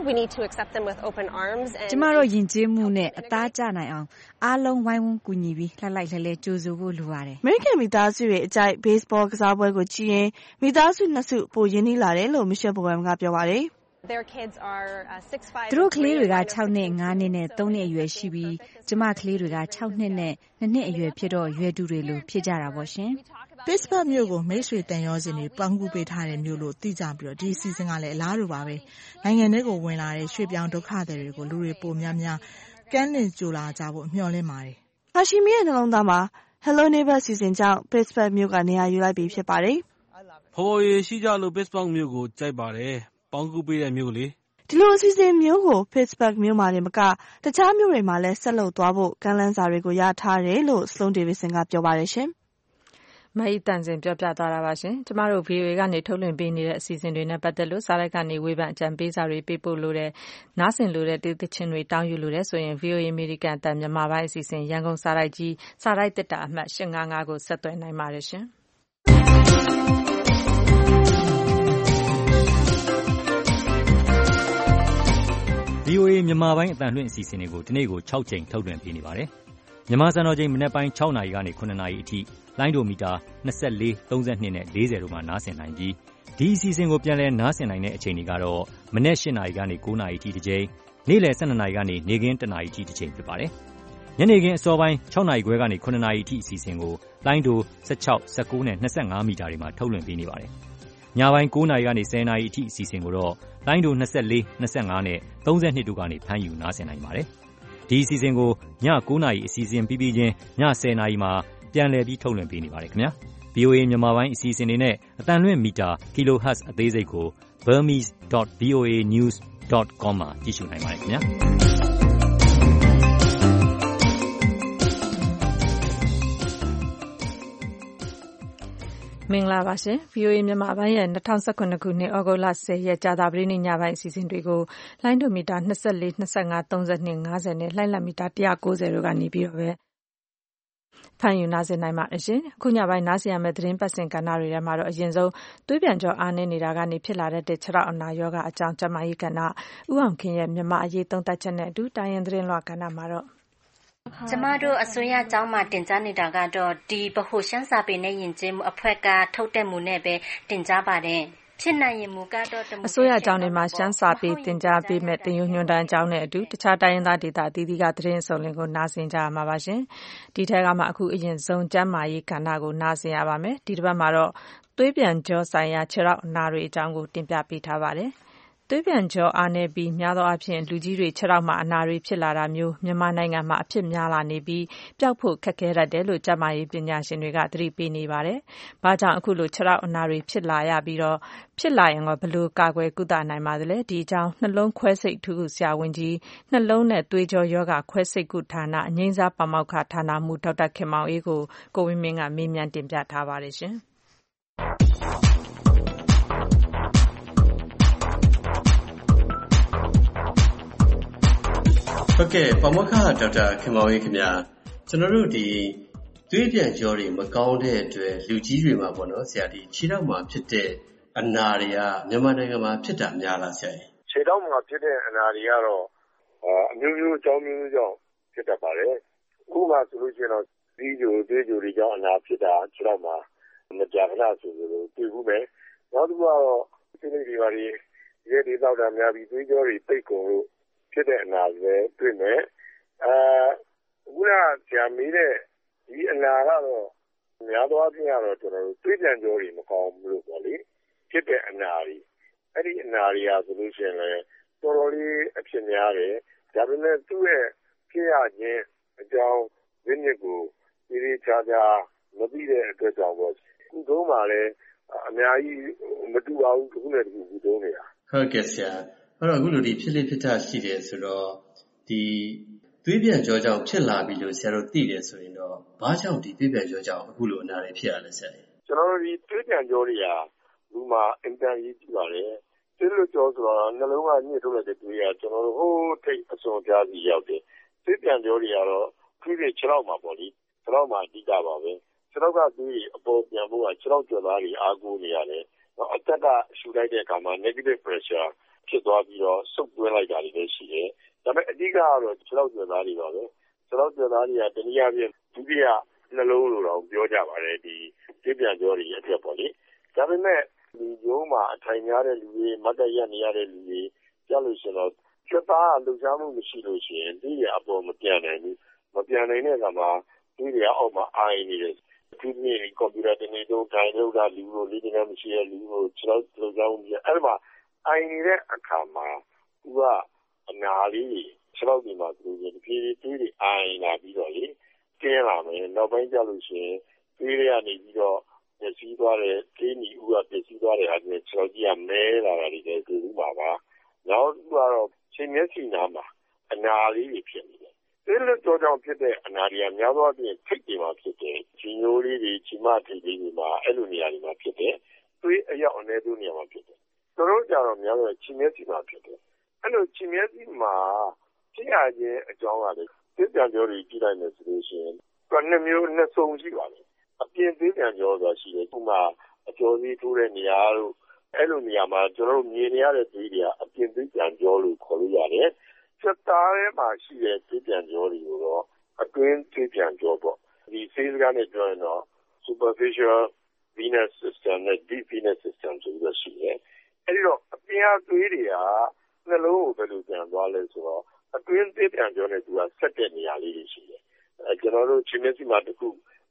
S15: ကျမတို့ယဉ်ကျေးမှုနဲ့အသားကျနိုင်အောင်အားလုံးဝိုင်းဝန်းကူညီပြီးလှိုက်လှိုက်လှဲလှဲကြိုးဆိုဖို့လိုပါတယ်
S13: ။အမေရိကန်မိသားစုတွေအကြိုက် baseball ကစားပွဲကိုကြည့်ရင်မိသားစုနှစ်စုပိုရင်းနှီးလာတယ်လို့ Michelle Boehm ကပြောပါတယ်။
S15: သူတို့ကလေးတွေက6နှစ်5နှစ်နဲ့3နှစ်အရွယ်ရှိပြီးကျမကလေးတွေက6နှစ်နဲ့2နှစ်အရွယ်ဖြစ်တော့ရွယ်တူတွေလိုဖြစ်ကြတာပေါ့ရှင်
S14: ။ Pittsburgh မြို့ကိုမိတ်ဆွေတန်ရောစင်တွေပေါင်းကူးပေးထားတဲ့မြို့လို့သိကြပြီးတော့ဒီစီစဉ်ကလည်းအလားတူပါပဲ။နိုင်ငံတွေကိုဝင်လာတဲ့ရွှေ့ပြောင်းဒုက္ခသည်တွေကိုလူတွေပိုများများကမ်းလှမ်းကြိုလာကြဖို့မျှော်လင့်ပါတယ်
S13: ။ Hashimi ရဲ့နှလုံးသားမှာ Hello Neighbor စီစဉ်ကြောင့် Pittsburgh မြို့ကနေရာယူလိုက်ပြီဖြစ်ပါတယ်
S5: ။ဖော်ဖော်ရည်ရှိကြလို့ Pittsburgh မြို့ကိုကြိုက်ပါတယ်။ပေါင်းကူးပေးတဲ့မြို့လေ
S13: ဒီလိုအစီအစဉ်မျိုးကို Pittsburgh မြို့မှာနေမကတခြားမြို့တွေမှာလည်းဆက်လုပ်သွားဖို့ကမ်းလှမ်းစာတွေကိုရထားတယ်လို့ Sloan Davidson ကပြောပါတယ်ရှင်
S2: ။မအိတန်စင်ပြောပြသွားတာပါရှင်။ကျမတို့ VOA ကနေထုတ်လွှင့်ပေးနေတဲ့အစီအစဉ်တွေနဲ့ပတ်သက်လို့စာရိုက်ကနေဝေဖန်အကြံပေးစာတွေပေးပို့လို့တဲ့နားဆင်လို့တဲ့သချင်းတွေတောင်းယူလို့တဲ့ဆိုရင် VOA အမေရိကန်အသံမြန်မာပိုင်းအစီအစဉ်ရန်ကုန်စာရိုက်ကြီးစာရိုက်တက်တာအမှတ်855ကိုဆက်သွယ်နိုင်ပါတယ်ရှင်။
S16: VOA မြန်မာပိုင်းအသံလွှင့်အစီအစဉ်တွေကိုဒီနေ့ကို6ချိန်ထုတ်လွှင့်ပေးနေပါတယ်။မြန်မာစံတော်ချိန်မနက်ပိုင်း6နာရီကနေ9နာရီအထိလိုင်းဒိုမီတာ24 32နဲ့40တို့မှာနားဆင်နိုင်ပြီးဒီအစီအစဉ်ကိုပြန်လည်နားဆင်နိုင်တဲ့အချိန်တွေကတော့မနက်8နာရီကနေ9နာရီအထိတစ်ချိန်နေ့လယ်12နာရီကနေနေ့ခင်း1နာရီအထိတစ်ချိန်ဖြစ်ပါတယ်။ညနေခင်းအစောပိုင်း6နာရီခွဲကနေ9နာရီအထိအစီအစဉ်ကိုလိုင်းဒို16 19နဲ့25မီတာတွေမှာထုတ်လွှင့်ပေးနေပါတယ်။ညပိုင်း9 နာရီကနေ 10 နာရီအထိအစီအစဉ်ကိုတော့လိုင်းဒို24, 25နဲ့ 32တို့ကနေဖမ်းယူနားဆင်နိုင်ပါတယ်။ဒီအစီအစဉ်ကိုည9 နာရီအစီအစဉ်ပြီးချင်းည10 နာရီမှာပြန်လည်ပြီးထုတ်လွှင့်ပေးနေပါတယ်ခင်ဗျာ။ VOA မြန်မာပိုင်းအစီအစဉ်တွေနဲ့အတန်လွင့်မီတာ kilohertz အသေးစိတ်ကို burmese.voanews.com မှာကြည့်ရှုနိုင်ပါတယ်ခင်ဗျာ။
S2: မင်္ဂလာပါရှင် VOA မြန်မာပိုင်းရဲ့2019ခုနှစ်ဩဂုတ်လ10ရက်ကြာသပတေးနေ့ညပိုင်းအစီအစဉ်တွေကိုလိုင်းဒိုမီတာ24 25 32 50နဲ့လှိုင်းလံမီတာ190တို့ကနေပြီးတော့ပဲဖမ်းယူနားဆင်နိုင်ပါတယ်ရှင်။အခုညပိုင်းနားဆင်ရမယ့်သတင်းပတ်စဉ်ကဏ္ဍတွေထဲမှာတော့အရင်ဆုံးသွေးပြန်ကြောအားနည်းနေတာကနေဖြစ်လာတဲ့ခြေထောက်အနာရောဂါအကြောင်းကျန်းမာရေးကဏ္ဍဦးအောင်ခင်ရဲ့မြန်မာအရေးသုံးသပ်ချက်နဲ့အတူတိုင်းရင်သတင်းလွှာကဏ္ဍမှာတော့
S17: ကျမတို့အစိုးရကျောင်းမှာတင်ကြားနေတာကတော့ဒီဗဟိုရှမ်းစာပေနဲ့ယဉ်ကျေးမှုအဖွဲ့ကထုတ်တဲ့မူနဲ့ပဲတင်ကြားပါတယ်ဖြစ်နိုင်ရင်မူကတော့
S2: အစိုးရကျောင်းတွေမှာရှမ်းစာပေတင်ကြားပေးမဲ့တင်ယူညွှန်တန်းကျောင်းနဲ့အတူတခြားတိုင်းရင်းသားဒေသအသီးသီးကသတင်းအစုံလင်ကိုနားဆင်ကြရမှာပါရှင်ဒီထက်ကမှအခုအရင်ဆုံးကျန်းမာရေးကဏ္ဍကိုနားဆင်ရပါမယ်ဒီတစ်ပတ်မှာတော့သွေးပြန်ကြောဆိုင်ရာခြေထောက်အနာတွေအကြောင်းကိုတင်ပြပေးထားပါတယ်သွေးပြန်ကြောအားနည်းပြီးများသောအားဖြင့်လူကြီးတွေခြေထောက်မှာအနာတွေဖြစ်လာတာမျိုးမြန်မာနိုင်ငံမှာအဖြစ်များလာနေပြီးပျောက်ဖို့ခက်ခဲတတ်တယ်လို့ကျန်းမာရေးပညာရှင်တွေကသတိပေးနေပါတယ်။ဘာကြောင့်အခုလိုခြေထောက်အနာတွေဖြစ်လာရပြီးတော့ဖြစ်လာရင်ဘယ်လိုကာကွယ်ကုသနိုင်ပါသလဲဒီအကြောင်းနှလုံးခွဲစိတ်ထူးဆရာဝန်ကြီးနှလုံးနဲ့သွေးကြောယောဂခွဲစိတ်ကုဌာနအငြိမ်းစားပါမောက္ခဌာနမှူးဒေါက်တာခင်မောင်အေးကိုကိုဝင်းမင်းကမေးမြန်းတင်ပြထားပါတယ်ရှင်။
S18: ဟုတ်ကဲ့ပါမောက္ခဒေါက်တာခင်မောင်အေးခင်ဗျာကျွန်တော်တို့ဒီသွေးပြန်ကြောတွေမကောင်းတဲ့အတွက်လူကြီးတွေမှာပေါ့နော်ဆရာဒီခြေထောက်မှာဖြစ်တဲ့အနာတွေကမြန်မာနိုင်ငံမှာဖြစ်တာများလားဆရာ
S19: ခြေထောက်မှာဖြစ်တဲ့အနာတွေကတော့အမျိုးမျိုးအကြောင်းမျိုးကြောင့်ဖြစ်တတ်ပါတယ်အခုမှဆိုလို့ရှိရင်တော့ဒီကြိုတွေကြောင့်အနာဖြစ်တာခြေထောက်မှာမကြာခဏဆိုလို့တွေ့ဘူးပဲနောက်တစ်ခုကတော့ဒီနေ့ဒီပါဒီရဲဒီတော့တာများပြီးသွေးကြောတွေပိတ်ကုန်လို့ဖြစ်တဲ့အနာတွေတွေ့မယ်အခုကဆရာမေးတဲ့ဒီအနာကတော့များသောအားဖြင့်ကတော့ကျွန်တော်တို့သွေးပြန်ကြောတွေမကောင်းဘူးလို့ပေါ့လေဖြစ်တဲ့အနာတွေအဲ့ဒီအနာတွေကဆိုလို့ရှိရင်လည်းတော်တော်လေးအဖြစ်များတယ်ဒါပေမဲ့သူ့ရဲ့ဖြစ်ရခြင်းအကြောင်းရင်းမြစ်ကိုဒီခြားမသိတဲ့အတွက်ကြောင့်ပေါ့ခုတုံးမှလည်းအများကြီးမတူပါဘူးခုနဲ့တခုခုတုံးနေတာ
S18: ဟုတ်ကဲ့ဆရာအဲ့တော့အခုလိုဒီဖြစ်လေဖြစ်ထရှိတယ်ဆိုတော့ဒီသွေးပြန်ကြောကြောင့်ဖြစ်လာပြီလို့ဆရာတို့သိတယ်ဆိုရင်တော့ဘာကြောင့်ဒီသွေးပြန်ကြောကြောင့်အခုလိုအနာတွေဖြစ်ရလဲဆရာ
S19: ကျွန်တော်တို့ဒီသွေးပြန်ကြောတွေကလူမှာအင်တန်ကြီးကြည့်ပါတယ်သွေးလွတ်ကြောဆိုတော့နှလုံးကညှစ်ထုတ်လိုက်တဲ့သွေးကကျွန်တော်တို့ဟိုးထိတ်အစွန်ပြားစီရောက်တယ်သွေးပြန်ကြောတွေကတော့ခွေးတွေခြေထောက်မှာပေါ့လေခြေထောက်မှာအဓိကပါပဲခြေထောက်ကသွေးအပေါ်ပြန်ဖို့ကခြေထောက်ကျော်သားတွေအားကိုးနေရတယ်အသက်ကရှူလိုက်တဲ့အခါမှာ negative pressure ဖြစ်သွားပြီးတော့စုပ်သွင်းလိုက်တာတွေလည်းရှိတယ်ဒါပေမဲ့အဓိကကတော့ခြေထောက်ကျော်သားတွေပါပဲခြေထောက်ကျော်သားတွေကတနည်းအားဖြင့်ဒုတိယနှလုံးလိုတော့ပြောကြပါတယ်ဒီသွေးပြန်ကြောတွေအဖြစ်ပေါ့လေဒါပေမဲ့ဒီရုံးမှာအထိုင်များတဲ့လူတွေမတ်တရနေရတဲ့လူတွေကြားလို့ရှိရင်တော့ချက်သားလှုပ်ရှားမှုမရှိလို့ရှိရင်ဒီရအပေါ်မပြန်နိုင်ဘူးမပြန်နိုင်တဲ့အခါမှာဒီရအောက်မှာအိုင်နေတယ်ဒီနေ့ကွန်ပျူတာတင်နေတော့ထိုင်လို့ကလူတို့လေးနေမရှိတဲ့လူတို့ခြေထောက်လှုပ်ရှားမှုကြီးအဲ့မှာအိုင်နေတဲ့အခါမှာသူကအနာလေးခြေထောက်ဒီမှာသူဒီဖြည်းဖြည်းတွေအိုင်လာပြီးတော့လေကျင်းလာမယ်နောက်ပိုင်းကျလို့ရှိရင်တွေးရနေပြီးတော့ပျက်စီးသွားတဲ့ကိန်းကြီးဥကပျက်စီးသွားတဲ့အားဖြင့်ခြေထောက်ကြီးကမဲလာတာတွေလည်းတွေ့ဘူးပါပါနောက်ကတော့ချိန်မျက်စိနားမှာအနာလေးတွေဖြစ်နေတယ်ဒီလိုကြောင့်ဖြစ်တဲ့အနာတွေကများသောအားဖြင့်ထိတ်တွေမှာဖြစ်တယ်ဂျီညိုလေးတွေဂျီမထိတ်လေးတွေမှာအဲ့လိုနေရာတွေမှာဖြစ်တယ်သွေးအရောက်အနေတို့နေရာမှာဖြစ်တယ်တို့ကြတော့များတော့ချိန်မျက်စိမှာဖြစ်တယ်အဲ့လိုချိန်မျက်စိမှာဖြစ်ရခြင်းအကြောင်းကလည်းသွေးပြန်ကြောတွေကြည့်လိုက်မယ်ဆိုလို့ရှိရင်နှစ်မျိုးနှစ်စုံရှိပါတယ်အပြင်သွေးပြန်ကြောဆိုတာရှိတယ်ဥပမာအကျော်သေးထိုးတဲ့နေရာတို့အဲ့လိုနေရာမှာကျွန်တော်တို့မြင်နေရတဲ့သွေးတွေကအပြင်သွေးပြန်ကြောလို့ခေါ်လို့ရတယ်ချက်သားထဲမှာရှိတဲ့သွေးပြန်ကြောတွေကိုတော့အတွင်းသွေးပြန်ကြောပေါ့ဒီဆေးစကားနဲ့ပြောရင်တော့ superficial venous system နဲ့ deep venous system ဆိုပြီးတော့ရှိတယ်အဲ့ဒီတော့အပြင်သွေးတွေကနှလုံးကိုဘယ်လိုပြန်သွားလဲဆိုတော့အတွင်းသွေးပြန်ကြောနဲ့သူကဆက်တဲ့နေရာလေးတွေရှိတယ်ကျွန်တော်တို့ခြေမျက်စိမှာတစ်ခု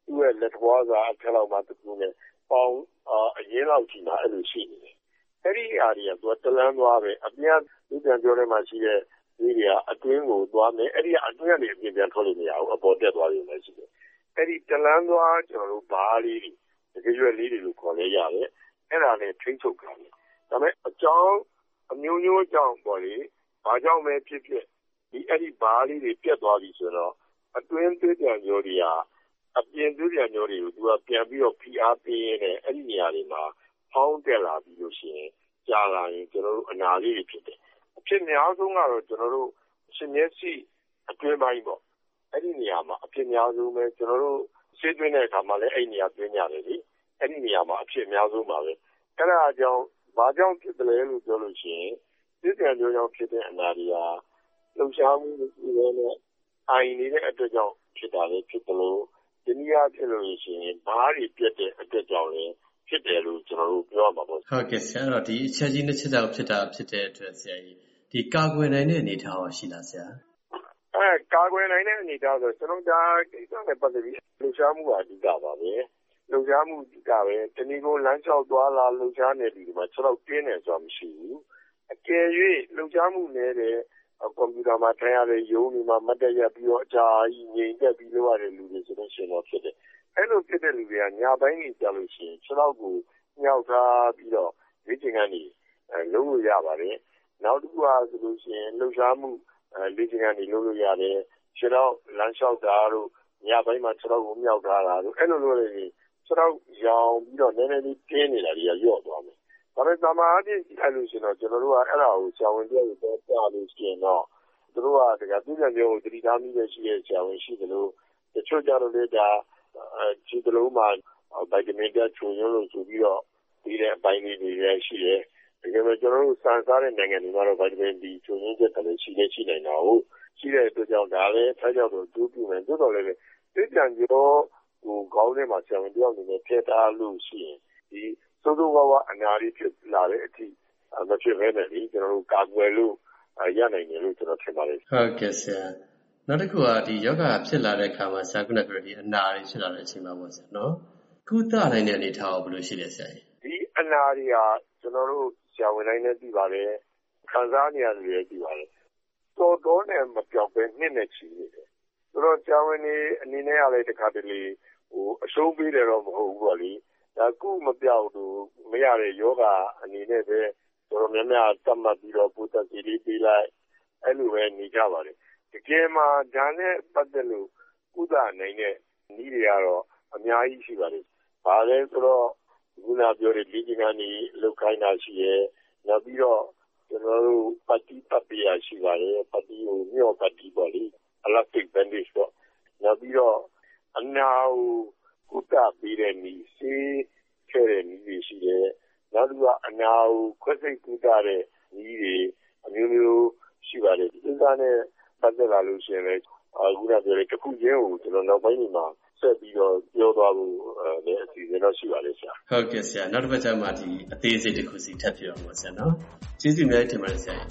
S19: သူ့ရဲ့လက်ထွားစာအထက်လောက်မှတစ်ခုနဲ့ပေါင်းအရင်လောက်ကြီးမှအဲ့လိုရှိနေတယ်အဲ့ဒီအရာတွေကသူကတလန်းသွားပဲအပြင်ဒီပြန်ပြောထဲမှာရှိတဲ့ဒီတွေကအတွင်းကိုသွားမယ်အဲ့ဒီအတွင်းကနေအပြင်ပြန်ထွက်လို့မရဘူးအပေါ်တက်သွားရုံနဲ့ရှိတယ်အဲ့ဒီတလန်းသွားကျွန်တော်တို့ဘားလေးတွေတကယ်ရွက်လေးတွေလို့ခေါ်လဲရတယ်အဲ့ဒါနဲ့ထိန်းချုပ်ကြတယ်ဒါပေမဲ့အကြောင်းအမျိုးမျိုးအကြောင်းပေါ့လေဘာကြောင့်ပဲဖြစ်ဖြစ်ဒီအဲ့ဒီဘားလေးတွေပြတ်သွားပြီဆိုတော့အတွင်းသွေးပြန်ကြောတွေကအပြင်သွေးပြန်ကြောတွေကိုသူကပြန်ပြီးတော့ဖိအားပေးရတဲ့အဲ့ဒီနေရာတွေမှာဖောင်းတက်လာပြီးလို့ရှိရင်ကြာလာရင်ကျွန်တော်တို့အနာလေးတွေဖြစ်တယ်အဖြစ်များဆုံးကတော့ကျွန်တော်တို့ရှင်မျက်စိအတွင်းပိုင်းပေါ့အဲ့ဒီနေရာမှာအဖြစ်များဆုံးပဲကျွန်တော်တို့ဆေးသွင်းတဲ့အခါမှာလည်းအဲ့ဒီနေရာသွင်းကြတယ်လေအဲ့ဒီနေရာမှာအဖြစ်များဆုံးပါပဲအဲ့ဒါကြောင့်ဘာကြောင့်ဖြစ်တယ်လဲလို့ပြောလို့ရှိရင်ဒီကံကြောင့်ဖြစ်တဲ့အနာတွေဟာလှုပ်ရှားမှုတွေနဲ့အိုင်နေတဲ့အတွက်ကြောင့်ဖြစ်တာလေဖြစ်တယ်လို့ဒီနေရာဖြစ်လို့ရှိရင်ဘားတွေပြတ်တဲ့အတွက်ကြောင့်လည်းဖြစ်တယ်လို့ကျွန်တော်တို့ပြောမှာပေါ့
S18: ဟုတ်ကဲ့ဆရာအဲ့တော့ဒီအချက်ကြီးနှစ်ချက်ကြောင့်ဖြစ်တာဖြစ်တဲ့အတွက်ဆရာကြီးဒီကာကွယ်နိုင်တဲ့အနေအထားရောရှိလားဆရာ
S19: ကာကွယ်နိုင်တဲ့အနေအထားဆိုကျွန်တော်ဒါကိစ္စနဲ့ပတ်သက်ပြီးလှုပ်ရှားမှုအဓိကပါပဲလှုပ်ရှားမှုအဓိကပဲတနည်းကိုလမ်းလျှောက်သွားလာလှုပ်ရှားနေပြီဒီမှာ6တော့တင်းနေဆိုတာမရှိဘူးအကယ်၍လှုပ်ရှားမှုနေတဲ့ကွန်ပျူတာမှာထိုင်ရတဲ့ရုံးတွေမှာမတ်တက်ရပြီးတော့အကြာကြီးငြိမ်သက်ပြီးလုပ်ရတဲ့လူတွေဆိုတော့ရှင်တော့ဖြစ်တယ်အဲ့လိုဖြစ်တဲ့လူတွေကညပိုင်းနေကြလို့ရှိရင်6တော့ကိုညှောက်ထားပြီးတော့ဝိကျင်ကနေလုံးလို့ရပါတယ်နောက်တစ်ခုကဆိုလို့ရှိရင်လှုပ်ရှားမှုလေ့ကျင့်ခန်းတွေလုပ်လို့ရတယ်6တော့လမ်းလျှောက်တာတို့ညပိုင်းမှာ6တော့ကိုမြောက်ထားတာတို့အဲ့လိုလုပ်လို့6တော့ရောင်ပြီးတော့နည်းနည်းလေးတင်းနေတာတွေကလျော့သွားမယ်ဒါပေမဲ့သမားအဖြစ်အဲ့လိုရှင်တော့ကျွန်တော်တို့ကအဲ့ဒါကိုဆရာဝန်ပြောလို့တော့ကြားလို့ရှိရင်တော့သူတို့ကတကယ်သူ့ပြန်ပြောကိုတတိထားမိတဲ့ရှိတဲ့ဆရာဝန်ရှိတယ်လို့တချို့ကြတော့လေဒါဒီတလုံးမှာဗိုက်တာမင်ဓာတ်ချိုရင်းလို့ဆိုပြီးတော့ဒီတဲ့အပိုင်းလေးတွေလည်းရှိတယ်တကယ်လို့ကျွန်တော်တို့စံစားတဲ့နိုင်ငံတွေမှာတော့ဗိုက်တာမင်ဒီချိုရင်းချက်တယ်ရှိနိုင်တာဟုတ်ရှိတဲ့အတွက်ကြောင့်ဒါလည်းဆက်ကြောက်တော့ကျိုးပြမယ်သို့တော်လည်းဒီပြန်ပြောဟိုခေါင်းထဲမှာဆရာဝန်တယောက်အနေနဲ့ထည့်ထားလို့ရှိရင်ဒီသို့သောဝါအနာရီဖြစ်လာတဲ့အထိမဖြစ်ဘဲနဲ့ကျွန်တော်တို့ကာကွယ်လို့ရနိုင်တယ်လို့ကျွန်တော်ထင်ပါတယ်
S18: ဟုတ်ကဲ့ဆရာနောက်တစ်ခုကဒီယောဂဖြစ်လာတဲ့အခါမှာဆရာကလည်းဒီအနာတွေဖြစ်လာတဲ့အချိန်မှာပေါ့ဆရာနော်ကုသနိုင်တဲ့အနေအထားဘယ်လိုရှိလဲဆရာ
S19: ဒီအနာတွေဟာကျွန်တော်တို့ဆရာဝန်တိုင်းလည်းသိပါတယ်ခံစားနေရတယ်လည်းသိပါတယ်တော်နဲ့မပြောက်ပဲနှစ်နဲ့ချီနေတယ်ဆိုတော့ဆရာဝန်တွေအနေနဲ့ကလည်းတစ်ခါတလေအရှုံးပေးတယ်တော့မဟုတ်ဘူးပေါ့လေဒါကုမပြောက်လို့မရတဲ့ယောဂအနေနဲ့ပဲတော်တော်များများတတ်မှတ်ပြီးတော့ပူသက်စီလေးပေးလိုက်အဲ့လိုပဲနေကြပါတယ်တကယ်မှဒါနဲ့ပတ်သက်လို့ကုသနိုင်တဲ့နည်းတွေကတော့အများကြီးရှိပါတယ်ဘာလဲဆိုတော့ခုနပြောတဲ့လေ့ကျင့်ခန်းတွေလုပ်ခိုင်းတာရှိရဲနောက်ပြီးတော့ကျွန်တော်တို့ပတ်တိပတ်ပြရရှိပါတယ်ပတ်တိကိုမြော့ပတ်တိပေါ့လေ elastic bandage ပေါ့နောက်ပြီးတော့အနာကိုကုသပေးတဲ့နည်းစေးခဲတဲ့နည်းတွေရှိတယ်နောက်တစ်ခုကအနာကိုခွဲစိတ်ကုသတဲ့နည်းတွေအမျိုးမျိုးရှိပါတယ်ဒီကနေ့ပတ်သက်လာလို့ရှိရင်လည်းခုနပြောတဲ့တစ်ခုချင်းကိုကျွန်တော်နောက်ပိုင်းမှာဆက်ပြီးတော့ပြောသွားဖို့လည်းအစီအစဉ်တော့ရှိပါလိမ့်ဆရာ
S18: ဟုတ်ကဲ့ဆရာနောက်တစ်ပတ်ကျမှဒီအသေးစိတ်တစ်ခုစီထပ်ပြောပါဆရာနော်ကျေးဇူးများတင်ပါတယ်ဆရာ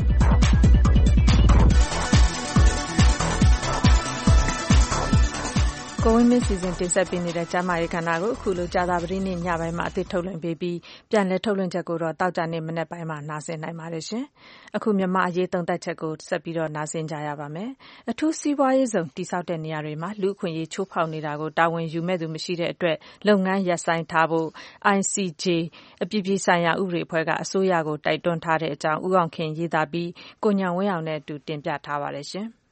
S2: ကိုဝင်းမင်းစီစဉ်တင်ဆက်ပေးနေတဲ့ကျမရဲ့ခန္ဓာကိုအခုလိုကြာသပတေးနေ့ညပိုင်းမှာအသစ်ထုတ်လွှင့်ပေးပြီးပြန်လည်ထုတ်လွှင့်ချက်ကိုတော့တောက်ကြနေ့မနေ့ပိုင်းမှာနားဆင်နိုင်ပါတယ်ရှင်။အခုမြန်မာအရေးသုံးသပ်ချက်ကိုဆက်ပြီးတော့နားဆင်ကြရပါမယ်။အထူးစီးပွားရေးဇုံတိစောက်တဲ့နေရာတွေမှာလူအခွင့်အရေးချိုးဖောက်နေတာကိုတာဝန်ယူမဲ့သူမရှိတဲ့အတွက်လုပ်ငန်းရပ်ဆိုင်းထားဖို့ ICJ အပြည်ပြည်ဆိုင်ရာဥပဒေအဖွဲ့ကအစိုးရကိုတိုက်တွန်းထားတဲ့အကြောင်းဦးအောင်ခင်ရေးသားပြီးကိုညံဝင်းအောင်နဲ့အတူတင်ပြထားပါတယ်ရှင်။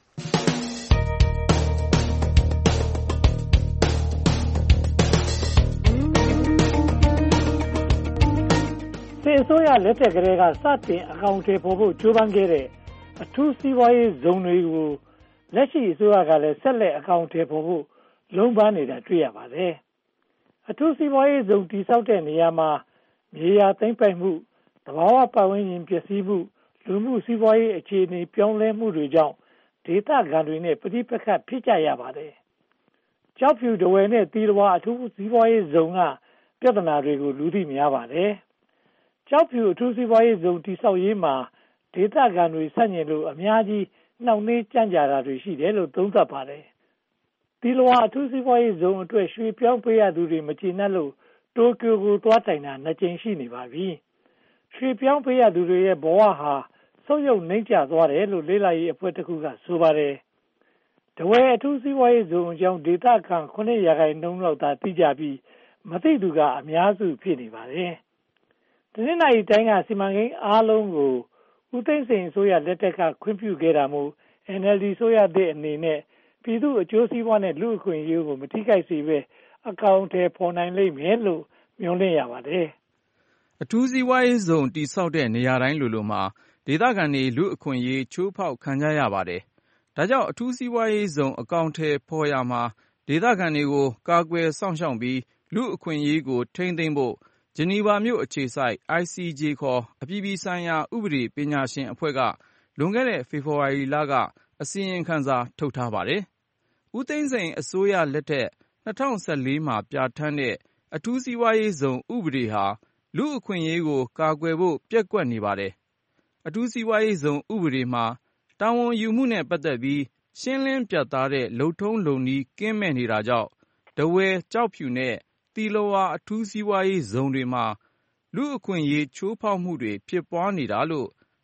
S20: စစ်အစိုးရလက်ထက်ကလေးကစတင်အကောင့်တွေပေါ်ဖို့ကြိုးပမ်းခဲ့တဲ့အထူးစီးပွားရေးဇုံတွေကိုလက်ရှိအစိုးရကလည်းဆက်လက်အကောင့်တွေပေါ်ဖို့လုံးပန်းနေတာတွေ့ရပါတယ်။အထူးစီးပွားရေးဇုံတည်ဆောက်တဲ့နေရာမှာမြေယာသိမ်းပိုက်မှုသဘာဝပတ်ဝန်းကျင်ပျက်စီးမှုလူမှုစီးပွားရေးအခြေအနေပြောင်းလဲမှုတွေကြောင့်ဒေသခံတွေနဲ့ပဋိပက္ခဖြစ်ကြရပါတယ်။ကျောက်ဖြူတဝယ်နဲ့တီးတဝါအထူးစီးပွားရေးဇုံကပြဿနာတွေကိုလူသိများပါတယ်။ကျောက်ဖြူအထူးစီးပွားရေးဇုံတိဆောက်ရေးမှာဒေသခံတွေဆန့်ကျင်လို့အများကြီးနှောင့်နှေးကြန့်ကြာတာတွေရှိတယ်လို့သုံးသပ်ပါတယ်။တီတီလဝါအထူးစီးပွားရေးဇုံအတွက်ရွှေပြောင်းပေးရသူတွေမကျေနပ်လို့တိုကျိုကိုသွားတိုင်တာ2 ကြိမ်ရှိနေပါပြီရွှေပြောင်းပေးရသူတွေရဲ့ဘဝဟာဆုတ်ယုတ်နှိမ့်ကျသွားတယ်လို့လေ့လာရေးအဖွဲ့တစ်ခုကဆိုပါတယ်တဝဲအထူးစီးပွားရေးဇုံအကြောင်းဒေသခံ9% လောက်သာသိကြပြီးမသိသူကအများစုဖြစ်နေပါတယ်တနင်္လာရီတိုင်းကစီမံကိန်းအားလုံးကိုဦးသိန်းစိန်အစိုးရလက်ထက်ကခွင့်ပြုခဲ့တာမို့ NLD ဆိုရတဲ့အနေနဲ့ပြည်သူ့အကျိုးစီးပွားနဲ့လူ့အခွင့်အရေးကိုမထိခိုက်စေဘဲအကောင့်ထဲပေါ်နိုင်လိမ့်မယ်လို့မျှော်လင့်ရပါတယ်
S21: အထူးစီးပွားရေးဇုံတည်ဆောက်တဲ့နေရာတိုင်းလိုမှာဒေသခံတွေလူ့အခွင့်အရေးချိုးဖောက်ခံကြရပါတယ်ဒါကြောင့်အထူးစီးပွားရေးဇုံအကောင့်ထဲပေါ်ရမှာဒေသခံတွေကိုကာကွယ်စောင့်ရှောက်ပြီးလူ့အခွင့်အရေးကိုထိန်းသိမ်းဖို့ဂျနီဗာမြို့အခြေစိုက် ICJ ခေါ်အပြည်ပြည်ဆိုင်ရာဥပဒေပညာရှင်အဖွဲ့ကလွန်ခဲ့တဲ့ဖေဖော်ဝါရီလကအစီရင်ခံစာထုတ်ထားပါတယ်။ဦးသိန်းစိန်အစိုးရလက်ထက်2014မှာပြဋ္ဌာန်းတဲ့အထူးစီးပွားရေးဇုံဥပဒေဟာလူ့အခွင့်အရေးကိုကာကွယ်ဖို့ပျက်ကွက်နေပါတယ်။အထူးစီးပွားရေးဇုံဥပဒေမှာတာဝန်ယူမှုနဲ့ပတ်သက်ပြီးရှင်းလင်းပြတ်သားတဲ့လုပ်ထုံးလုပ်နည်းကင်းမဲ့နေတာကြောင့်ထားဝယ်၊ကျောက်ဖြူနဲ့သီလဝါအထူးစီးပွားရေးဇုံတွေမှာလူ့အခွင့်အရေးချိုးဖောက်မှုတွေဖြစ်ပွားနေတာလို့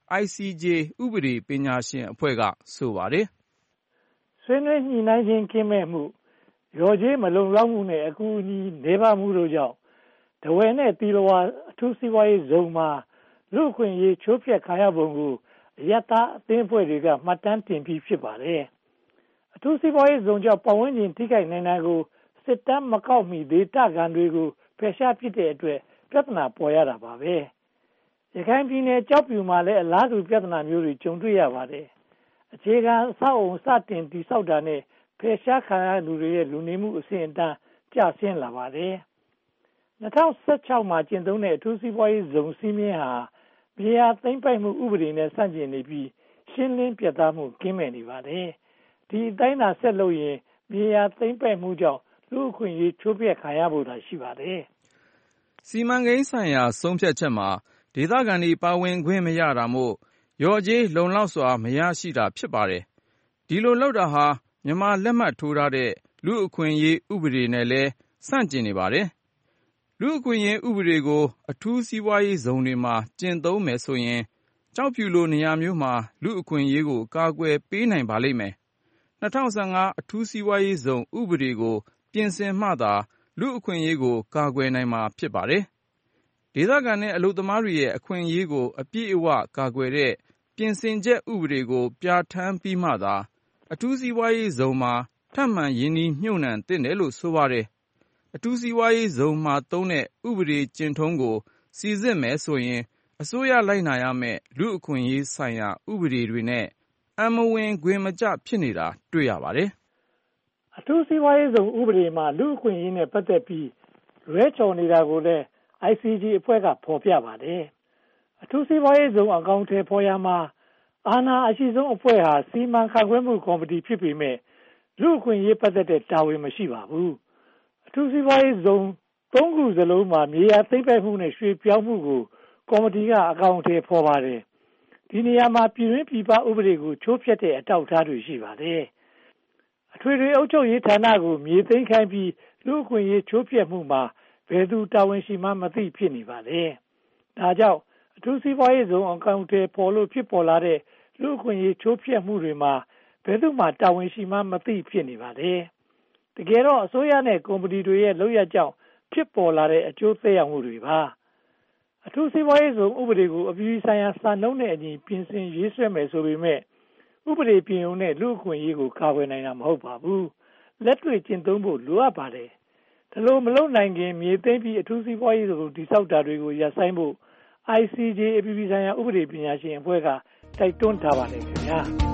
S21: ICJ ဥပဒေပညာရှင်အဖွဲ့ကဆိုပါတယ်
S20: ။ဆွေးနွေးညှိနှိုင်းခြင်းကင်းမဲ့မှုရော်ကြေးမလုံလောက်မှုနဲ့အကူအညီနေပါမှုတို့ကြောင့်ထားဝယ်နဲ့သီလဝါအထူးစီးပွားရေးဇုံမှာလူ့အခွင့်အရေးချိုးဖျက်ခံရပုံကိုအရပ်သားအသင်းအဖွဲ့တွေကမှတ်တမ်းတင်ပြီးဖြစ်ပါတယ်။အထူးစီးပွားရေးဇုံကြောင့်ပတ်ဝန်းကျင်ထိခိုက်နိုင်တာကိုစစ်တမ်းမကောက်မီဒေသခံတွေကိုဖယ်ရှားပစ်တဲ့အတွက်ပြဿနာပေါ်ရတာပါပဲ။ရခိုင်ပြည်နယ်ကျောက်ဖြူမှာလည်းအလားတူပြဿနာမျိုးတွေကြုံတွေ့ရပါတယ်။အခြေခံအဆောက်အုံစတင်တည်ဆောက်တာနဲ့ဖယ်ရှားခံရသူတွေရဲ့လူနေမှုအဆင့်အတန်းကျဆင်းလာပါတယ်။2016မှာကျင့်သုံးတဲ့အထူးစီးပွားရေးဇုံစည်းမျဉ်းဟာမြေယာသိမ်းပိုက်မှုဥပဒေနဲ့ဆန့်ကျင်နေပြီးရှင်းလင်းပြတ်သားမှုကင်းမဲ့နေပါတယ်။ဒီအတိုင်းသာဆက်လုပ်ရင်မြေယာသိမ်းပိုက်မှုကြောင့်လူ့အခွင့်အရေးချိုးဖျက်ခံရဖို့သာရှိပါတယ်
S21: ။စီမံကိန်းဆိုင်ရာဆုံးဖြတ်ချက်မှာဒေသခံတွေပါဝင်ခွင့်မရတာမို့ရော်ကြေးလုံလောက်စွာမရရှိတာဖြစ်ပါတယ်။ဒီလိုလုပ်တာဟာမြန်မာလက်မှတ်ထိုးထားတဲ့လူ့အခွင့်အရေးဥပဒေနဲ့လည်းဆန့်ကျင်နေပါတယ်။လူ့အခွင့်အရေးဥပဒေကိုအထူးစီးပွားရေးဇုံတွေမှာကျင့်သုံးမယ်ဆိုရင်ကျောက်ဖြူလိုနေရာမျိုးမှာလူ့အခွင့်အရေးကိုကာကွယ်ပေးနိုင်ပါလိမ့်မယ်။2015အထူးစီးပွားရေးဇုံဥပဒေကိုပြင်ဆင်မှသာလူ့အခွင့်အရေးကိုကာကွယ်နိုင်မှာဖြစ်ပါတယ်။ဒေသခံနဲ့အလုပ်သမားတွေရဲ့အခွင့်အရေးကိုအပြည့်အဝကာကွယ်တဲ့ပြင်ဆင်ချက်ဥပဒေကိုပြဋ္ဌာန်းပြီးမှသာအထူးစီးပွားရေးဇုံမှာထပ်မံရင်းနှီးမြှုပ်နှံသင့်တယ်လို့ဆိုပါတယ်။အထူးစီးပွားရေးဇုံမှာသုံးတဲ့ဥပဒေကျင့်ထုံးကိုစီစစ်မယ်ဆိုရင်အစိုးရလိုက်နာရမယ့်လူ့အခွင့်အရေးဆိုင်ရာဥပဒေတွေနဲ့အမဝင်ခွင်မကျဖြစ်နေတာတွေ့ရပါတယ်
S20: ။အထူးစီးပွားရေးဇုံဥပဒေမှာလူ့အခွင့်အရေးနဲ့ပတ်သက်ပြီးလွဲချော်နေတာကိုလည်း ICJ အဖွဲ့ကဖော်ပြပါတယ်။အထူးစီးပွားရေးဇုံအကောင့်ထဲပေါ်ရမှာအာဏာအရှိဆုံးအဖွဲ့ဟာစီမံခန့်ခွဲမှုကော်မတီဖြစ်ပေမဲ့လူ့အခွင့်အရေးပတ်သက်တဲ့တာဝန်မရှိပါဘူး။အထူးစီးပွားရေးဇုံ၃ခုစလုံးမှာမြေယာသိမ်းပိုက်မှုနဲ့ရွှေပြောင်းမှုကိုကော်မတီကအကောင့်ထဲပေါ်ပါတယ်။ဒီနေရာမှာပြည်တွင်းပြည်ပဥပဒေကိုချိုးဖျက်တဲ့အထောက်အထားတွေရှိပါတယ်။အထွေထွေအုပ်ချုပ်ရေးဌာနကိုမြေသိမ်းခိုင်းပြီးလူ့အခွင့်အရေးချိုးဖျက်မှုမှာဘယ်သူတာဝန်ရှိမှမသိဖြစ်နေပါတယ်။ဒါကြောင့်အထူးစီးပွားရေးဇုံအကောင့်ထဲပေါ်လို့ဖြစ်ပေါ်လာတဲ့လူ့အခွင့်အရေးချိုးဖျက်မှုတွေမှာဘယ်သူမှတာဝန်ရှိမှမသိဖြစ်နေပါတယ်။တကယ်တော့အစိုးရနဲ့ကုမ္ပဏီတွေရဲ့လုပ်ရကြောင်းဖြစ်ပေါ်လာတဲ့အကျိုးသက်ရောက်မှုတွေပါ။အထူးစီးပွားရေးဇုံဥပဒေကိုအပြည်ပြည်ဆိုင်ရာစံနှုန်းနဲ့အညီပြင်ဆင်ရေးဆွဲမယ်ဆိုပေမဲ့ဥပဒေပြင်ုံနဲ့လူ့အခွင့်အရေးကိုကာကွယ်နိုင်တာမဟုတ်ပါဘူး။လက်တွေ့ကျင့်သုံးဖို့လိုအပ်ပါတယ်။ဒါလိုမလုပ်နိုင်ခင်မြေသိမ်းပြီးအထူးစီးပွားရေးဇုံတည်ဆောက်တာတွေကိုရပ်ဆိုင်းဖို့ ICJ အပြည်ပြည်ဆိုင်ရာဥပဒေပညာရှင်အဖွဲ့ကတိုက်တွန်းထားပါတယ်ခင်ဗျာ။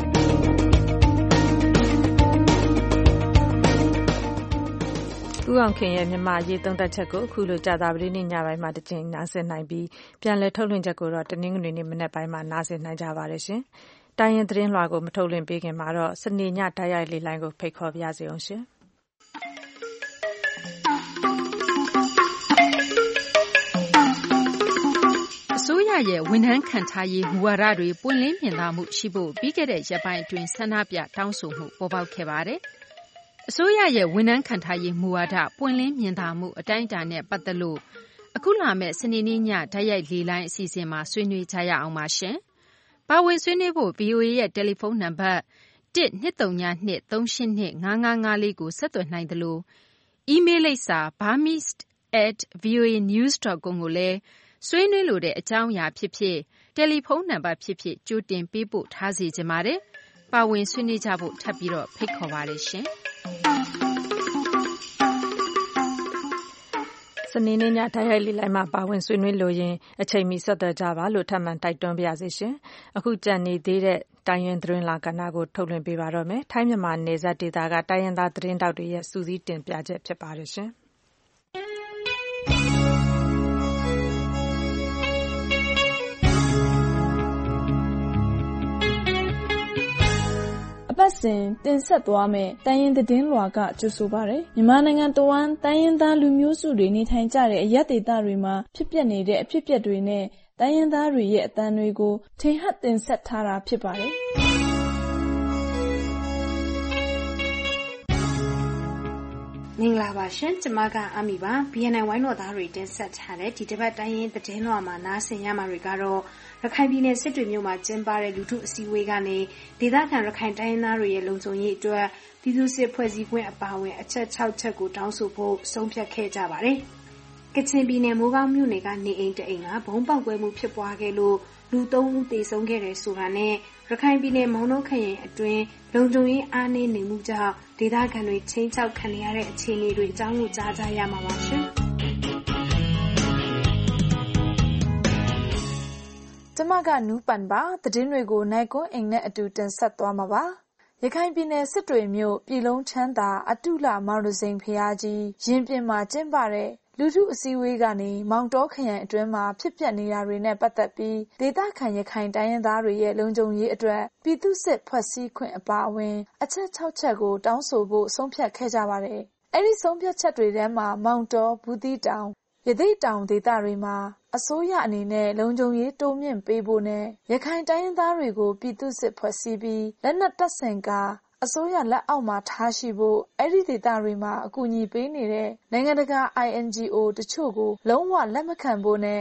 S2: ဦးအောင်ခင်ရဲ့မြန်မာရေးသုံးသပ်ချက်ကိုအခုလိုကြာသပတေးနေ့ညပိုင်းမှာတစ်ချိန်နားဆင်နိုင်ပြီးပြန်လည်ထုတ်လွှင့်ချက်ကိုတော့တနင်္ဂနွေနေ့မနက်ပိုင်းမှာနားဆင်နိုင်ကြပါတယ်ရှင်။တိုင်းရင်းသတင်းလွှာကိုမထုတ်လွှင့်ပေးခင်မှာတော့စနေညတိုက်ရိုက်လေလိုင်းကိုဖိတ်ခေါ်ပါရစေအောင်ရှင်။
S3: အစိုးရရဲ့ဝန်ထမ်းခန့်ထားရေးမူဝါဒတွေပွင့်လင်းမြင်သာမှုရှိဖို့ပြီးခဲ့တဲ့ရက်ပိုင်းအတွင်းဆန္ဒပြတောင်းဆိုမှုပေါ်ပေါက်ခဲ့ပါတယ်။အစိုးရရဲ့ဝန်ထမ်းခံထားရေးမူဝါဒပွင့်လင်းမြင်သာမှုအတိုင်းအတာနဲ့ပတ်သက်လို့အခုလာမယ့်စနေနေ့ညဓာတ်ရိုက်လေလိုင်းအစီအစဉ်မှာဆွေးနွေးကြရအောင်ပါရှင်။ပါဝင်ဆွေးနွေးဖို့ VOA ရဲ့တယ်လီဖုန်းနံပါတ်12382382554ကိုဆက်သွယ်နိုင်တယ်လို့အီးမေးလ်လိပ်စာ burmese@voanews.com ကိုလည်းဆွေးနွေးလိုတဲ့အကြောင်းအရာဖြစ်ဖြစ်တယ်လီဖုန်းနံပါတ်ဖြစ်ဖြစ်ကြိုတင်ပေးပို့ထားစေချင်ပါတယ်။ပါဝင်ဆွေးနွေးကြဖို့ထပ်ပြီးတော့ဖိတ်ခေါ်ပါတယ်ရှင်။
S2: စနေနေ့ညဓာတ်ရိုက်လေလိုင်းမှာပါဝင်ဆွေးနွေးလိုရင်အချိန်မီဆက်သွယ်ကြပါလို့ထပ်မံတိုက်တွန်းပါရစေရှင်။အခုကြံနေသေးတဲ့တိုင်းရင်းသတင်းလာကဏ္ဍကိုထုတ်လွှင့်ပေးပါတော့မယ်။ထိုင်းမြန်မာနယ်စပ်ဒေသကတိုင်းရင်းသားသတင်းတောက်တွေရဲ့စူးစီးတင်ပြချက်ဖြစ်ပါတယ်ရှင်။
S1: ပတ်စဉ်တင်ဆက်သွားမယ်တိုင်းရင်းသတင်းလွှာကကြိုဆိုပါရယ်မြန်မာနိုင်ငံတဝန်းတိုင်းရင်းသားလူမျိုးစုတွေနေထိုင်ကြတဲ့အရပ်ဒေသတွေမှာဖြစ်ပျက်နေတဲ့အဖြစ်အပျက်တွေနဲ့တိုင်းရင်းသားတွေရဲ့အသံတွေကိုထင်ဟပ်တင်ဆက်ထားတာဖြစ်ပါတယ်
S22: မင်္ဂလာပါရှင်ကျမကအမီပါ BNN ဝိုင်းတော်သားတွေတင်ဆက်ထားတဲ့ဒီတစ်ပတ်တိုင်းရင်းသတင်းလွှာမှာနားဆင်ရမှာတွေကတော့ရခိုင်ပြည်နယ်စစ်တွေမြို့မှာကျင်းပတဲ့လူထုအစည်းအဝေးကနေဒေသခံရခိုင်တိုင်းရင်းသားတွေရဲ့လုံခြုံရေးအတွက်ပြည်သူ့စစ်ဖွဲ့စည်းခွင့်အပါအဝင်အချက်6ချက်ကိုတောင်းဆိုဖို့ဆုံးဖြတ်ခဲ့ကြပါတယ်။ကချင်ပြည်နယ်မိုးကောင်းမြို့နယ်ကနေအိမ်တအိမ်ကဘုံပေါက်ကွဲမှုဖြစ်ပွားခဲ့လို့လူ3ဦးသေဆုံးခဲ့တယ်ဆိုတာနဲ့ရခိုင်ပြည်နယ်မောင်နှုတ်ခရိုင်အတွင်းလုံခြုံရေးအားနည်းနေမှုကြောင့်ဒေသခံတွေချင်းချောက်ခံရတဲ့အခြေအနေတွေအကြောင်းကိုကြားကြရမှာပါရှင်။
S1: ကျမကနူးပန်ပါသတင်းတွေကိုနိုင်ကွန်းအိမ်နဲ့အတူတင်ဆက်သွားမှာပါ။ရခိုင်ပြည်နယ်စစ်တွေမြို့ပြည်လုံးချမ်းသာအတုလမောင်ရစိန်ဖျားကြီးရင်ပြင်မှာကျင်းပတဲ့လူထုအစည်းအဝေးကနေမောင်တောခရိုင်အတွင်းမှာဖြစ်ပျက်နေတာတွေနဲ့ပတ်သက်ပြီးဒေသခံရခိုင်တိုင်းရင်းသားတွေရဲ့လုံခြုံရေးအတွက်ပြည်သူ့စစ်ဖွဲ့စည်းခွင့်အပါအဝင်အချက်6ချက်ကိုတောင်းဆိုဖို့ဆုံးဖြတ်ခဲ့ကြပါတယ်။အဲဒီဆုံးဖြတ်ချက်တွေထဲမှာမောင်တော၊ဘူးသီးတောင်ရသေ့တောင်ဒေသတွေမှာအစိုးရအနေနဲ့လုံခြုံရေးတိုးမြင့်ပေးဖို့နဲ့ရခိုင်တိုင်းရင်းသားတွေကိုပြည်သူ့စစ်ဖွဲ့စည်းပြီးလက်နက်တပ်ဆင်ကအစိုးရလက်အောက်မှာထားရှိဖို့အဲ့ဒီဒေသတွေမှာအကူအညီပေးနေတဲ့နိုင်ငံတကာ INGO တချို့ကိုလုံးဝလက်မခံဖို့နဲ့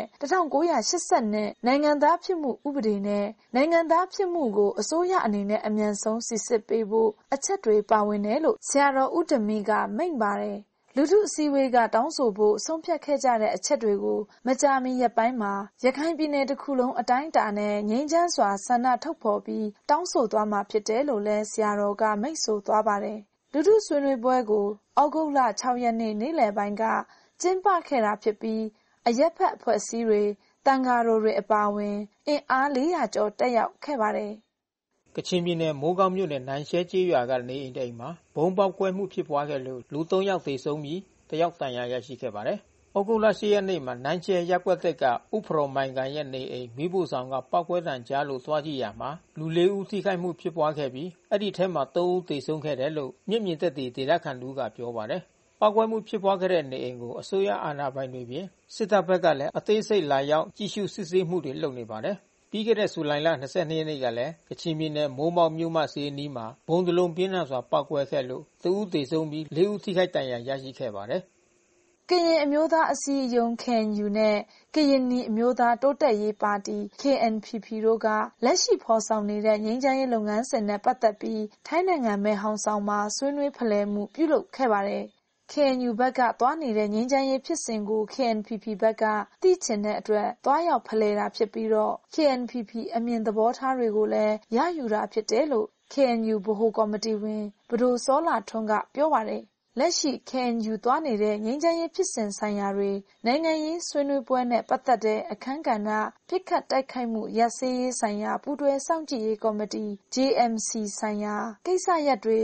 S1: 1980နဲ့နိုင်ငံသားဖြစ်မှုဥပဒေနဲ့နိုင်ငံသားဖြစ်မှုကိုအစိုးရအနေနဲ့အမြန်ဆုံးစစ်ဆေးပေးဖို့အချက်တွေပါဝင်တယ်လို့ဆရာတော်ဦးဓမီကမိန့်ပါတယ်။လူထုအစည်းအဝေးကတောင်းဆိုဖို့ဆုံးဖြတ်ခဲ့ကြတဲ့အချက်တွေကိုမကြာမီရက်ပိုင်းမှာရခိုင်ပြည်နယ်တစ်ခုလုံးအတိုင်းအတာနဲ့ငြိမ်းချမ်းစွာဆန္ဒထုတ်ဖော်ပြီးတောင်းဆိုသွားမှာဖြစ်တယ်လို့လည်းဆရာတော်ကမိန့်ဆိုသွားပါတယ်။လူထုဆွေးနွေးပွဲကိုဩဂုတ်လ6ရက်နေ့နေ့လယ်ပိုင်းကကျင်းပခဲ့တာဖြစ်ပြီးအရက်ဖက်အဖွဲ့အစည်းတွေတန်ဃာတော်တွေအပါအဝင်အင်အား400ကျော်တက်ရောက်ခဲ့ပါတယ်။
S8: ကချင်ပြည်နယ်မိုးကောင်းမြို့နယ်နိုင်ရှဲကျေးရွာကနေအိမ်တိမ်မှာဘုံပေါက်ကွဲမှုဖြစ်ပွားခဲ့လို့လူ3ယောက်သေဆုံးပြီး1ယောက်ဒဏ်ရာရရှိခဲ့ပါတယ်။ဩဂုတ်လ10ရက်နေ့မှာနိုင်ရှဲရပ်ကွက်သက်ကဥဖရော်မိုင်ကန်ရဲ့နေအိမ်မိဖို့ဆောင်ကပောက်ကွဲတံကြားလို့သွားကြည့်ရမှာလူ4ဦးထိခိုက်မှုဖြစ်ပွားခဲ့ပြီးအဲ့ဒီထဲမှာ3ဦးသေဆုံးခဲ့တယ်လို့မျက်မြင်သက်သေဒေသခံလူကပြောပါတယ်။ပောက်ကွဲမှုဖြစ်ပွားခဲ့တဲ့နေအိမ်ကိုအစိုးရအာဏာပိုင်တွေပြင်စစ်တပ်ဘက်ကလည်းအသေးစိတ်လာရောက်ကြည့်ရှုစစ်ဆေးမှုတွေလုပ်နေပါတယ်။ပြီးခဲ့တဲ့ဇူလိုင်လ22ရက်နေ့ကလည်းကချင်ပြည်နယ်မိုးမောက်မြို့မစေနီးမှာဘုံတလုံးပြင်းထန်စွာပောက်ကွဲခဲ့လို့2ဦးသေဆုံးပြီး4ဦးထိခိုက်ဒဏ်ရာရရှိခဲ့ပါတယ်
S1: ။ကရင်အမျိုးသားအစည်းအရုံး KNU နဲ့ကရင်နီအမျိုးသားတိုးတက်ရေးပါတီ KNPP တို့ကလက်ရှိဖော်ဆောင်နေတဲ့ငြိမ်းချမ်းရေးလုပ်ငန်းစဉ်နဲ့ပတ်သက်ပြီးထိုင်းနိုင်ငံမဲဟောင်ဆောင်မှာဆွေးနွေးဖလှယ်မှုပြုလုပ်ခဲ့ပါတယ်။ KNU ဘက်ကသွားနေတဲ့ငြိမ်းချမ်းရေးဖြစ်စဉ်ကို KNPP ဘက်ကသိချင်တဲ့အတွက်သွားရောက်ဖလှယ်တာဖြစ်ပြီးတော့ KNPP အမြင်သဘောထားတွေကိုလည်းရယူတာဖြစ်တယ်လို့ KNU ဗဟိုကော်မတီဝင်ပဒိုစောလာထွန်းကပြောပါတယ်။လက်ရှိ KNU သွားနေတဲ့ငြိမ်းချမ်းရေးဖြစ်စဉ်ဆိုင်ရာတွေနိုင်ငံရေးဆွေးနွေးပွဲနဲ့ပတ်သက်တဲ့အခန်းကဏ္ဍပြစ်ခတ်တိုက်ခိုက်မှုရပ်စဲရေးဆိုင်ရာပူးတွဲစောင့်ကြည့်ရေးကော်မတီ JMC ဆိုင်ရာကိစ္စရပ်တွေ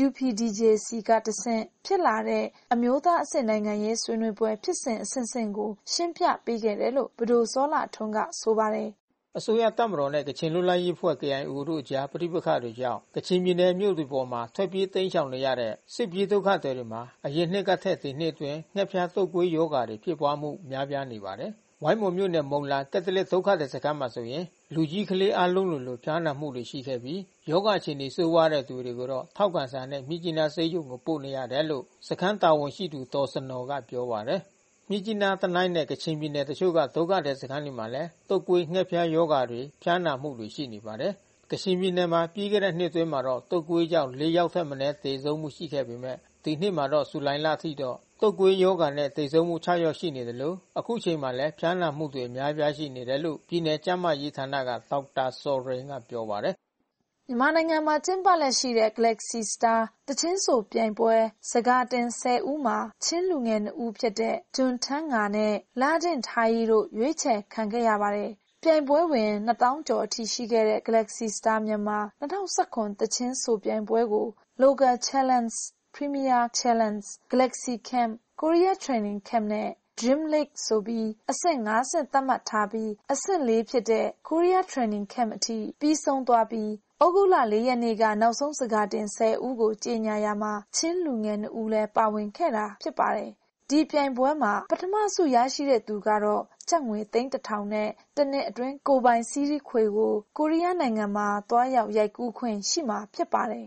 S1: UPDJC ကတဆင့်ဖြစ်လာတဲ့အမျိုးသားအဆင့်နိုင်ငံရေးဆွေးနွေးပွဲဖြစ်စဉ်အဆင့်ဆင့်ကိုရှင်းပြပေးခဲ့တယ်လို့ပဒိုစောလာထွန်းကဆိုပါတယ်
S8: ။အစိုးရတပ်မတော်နဲ့ကချင်လွတ်လပ်ရေးအဖွဲ့ KIO တို့အကြားပဋိပက္ခတွေကြောင့်ကချင်ပြည်နယ်မြို့တွေပေါ်မှာထွက်ပြေးတိမ်းရှောင်နေရတဲ့စစ်ပြေးဒုက္ခသည်တွေမှာအရင်နှစ်ကထက်ဒီနှစ်အတွင်းငှက်ဖျားသုတ်ကွေးရောဂါတွေဖြစ်ပွားမှုများပြားနေပါတယ်ဝိုင်းမော်မြို့နယ်မုံလာကက်သလစ်ဒုက္ခသည်စခန်းမှာဆိုရင်လူကြီးကလေးအားလုံးလိုဖျားနာမှုတွေရှိခဲ့ပြီးယောဂအခြေအနေဆိုးဝါးတဲ့သူတွေကိုတော့ထောက်ခံစာနဲ့မြစ်ကြီးနားဆေးရုံကိုပို့နေရတယ်လို့စခန်းတာဝန်ရှိသူတော်စနော်ကပြောပါတယ်မြစ်ကြီးနားတနိုင်းနဲ့ကချင်ပြည်နယ်တချို့ကဒုက္ခသည်စခန်းတွေမှာလည်းတုပ်ကွေးငှက်ဖျားယောဂါတွေဖျားနာမှုတွေရှိနေပါတယ်ကချင်ပြည်နယ်မှာပြီးခဲ့တဲ့နှစ်သွင်းမှာတော့တုပ်ကွေးကြောင့်4ယောက်ထက်မနည်းသေဆုံးမှုရှိခဲ့ပေမဲ့ဒီနှစ်မှာတော့ဇူလိုင်လအထိတော့တုပ်ကွေးယောဂါနဲ့သေဆုံးမှု6ယောက်ရှိနေတယ်လို့အခုချိန်မှာလည်းဖျားနာမှုတွေအများပြားရှိနေတယ်လို့ပြည်내ကျန်းမာရေးဌာနကဒေါက်တာစော်ရင်ကပြောပါတယ်
S1: မြန်မာနိုင်ငံမှာကျင်းပလက်ရှိတဲ့ Galaxy Star တချင်းဆိုပြိုင်ပွဲစကားတင်10ဦးမှာချင်းလူငယ်2ဦးဖြစ်တဲ့ဂျွန်ထန်းငါနဲ့လာဒင့်ထိုင်းတို့ရွေးချယ်ခံခဲ့ရပါတယ်ပြိုင်ပွဲဝင်2000ကျော်အထိရှိခဲ့တဲ့ Galaxy Star မြန်မာ2019တချင်းဆိုပြိုင်ပွဲကို Local Challenge, Premier Challenge, Galaxy Camp, Korea Training Camp နဲ့ Dream League ဆိုပြီးအဆင့်5ဆင့်သတ်မှတ်ထားပြီးအဆင့်4ဖြစ်တဲ့ Korea Training Camp အထိပြီးဆုံးသွားပြီးဩဂုတ်လ4ရက်နေ့ကနောက်ဆုံးစကားတင်10ဦးကိုကြေညာရမှာချင်းလူငယ်2ဦးလည်းပါဝင်ခဲ့တာဖြစ်ပါတယ်ဒီပြိုင်ပွဲမှာပထမဆုရရှိတဲ့သူကတော့ကျပ်ငွေ3,000နဲ့တနှစ်အတွင်းကိုပိုင်စီးရီးခွေကိုကိုရီးယားနိုင်ငံမှာတွားရောက်ရိုက်ကူးခွင့်ရှိမှာဖြစ်ပါတယ်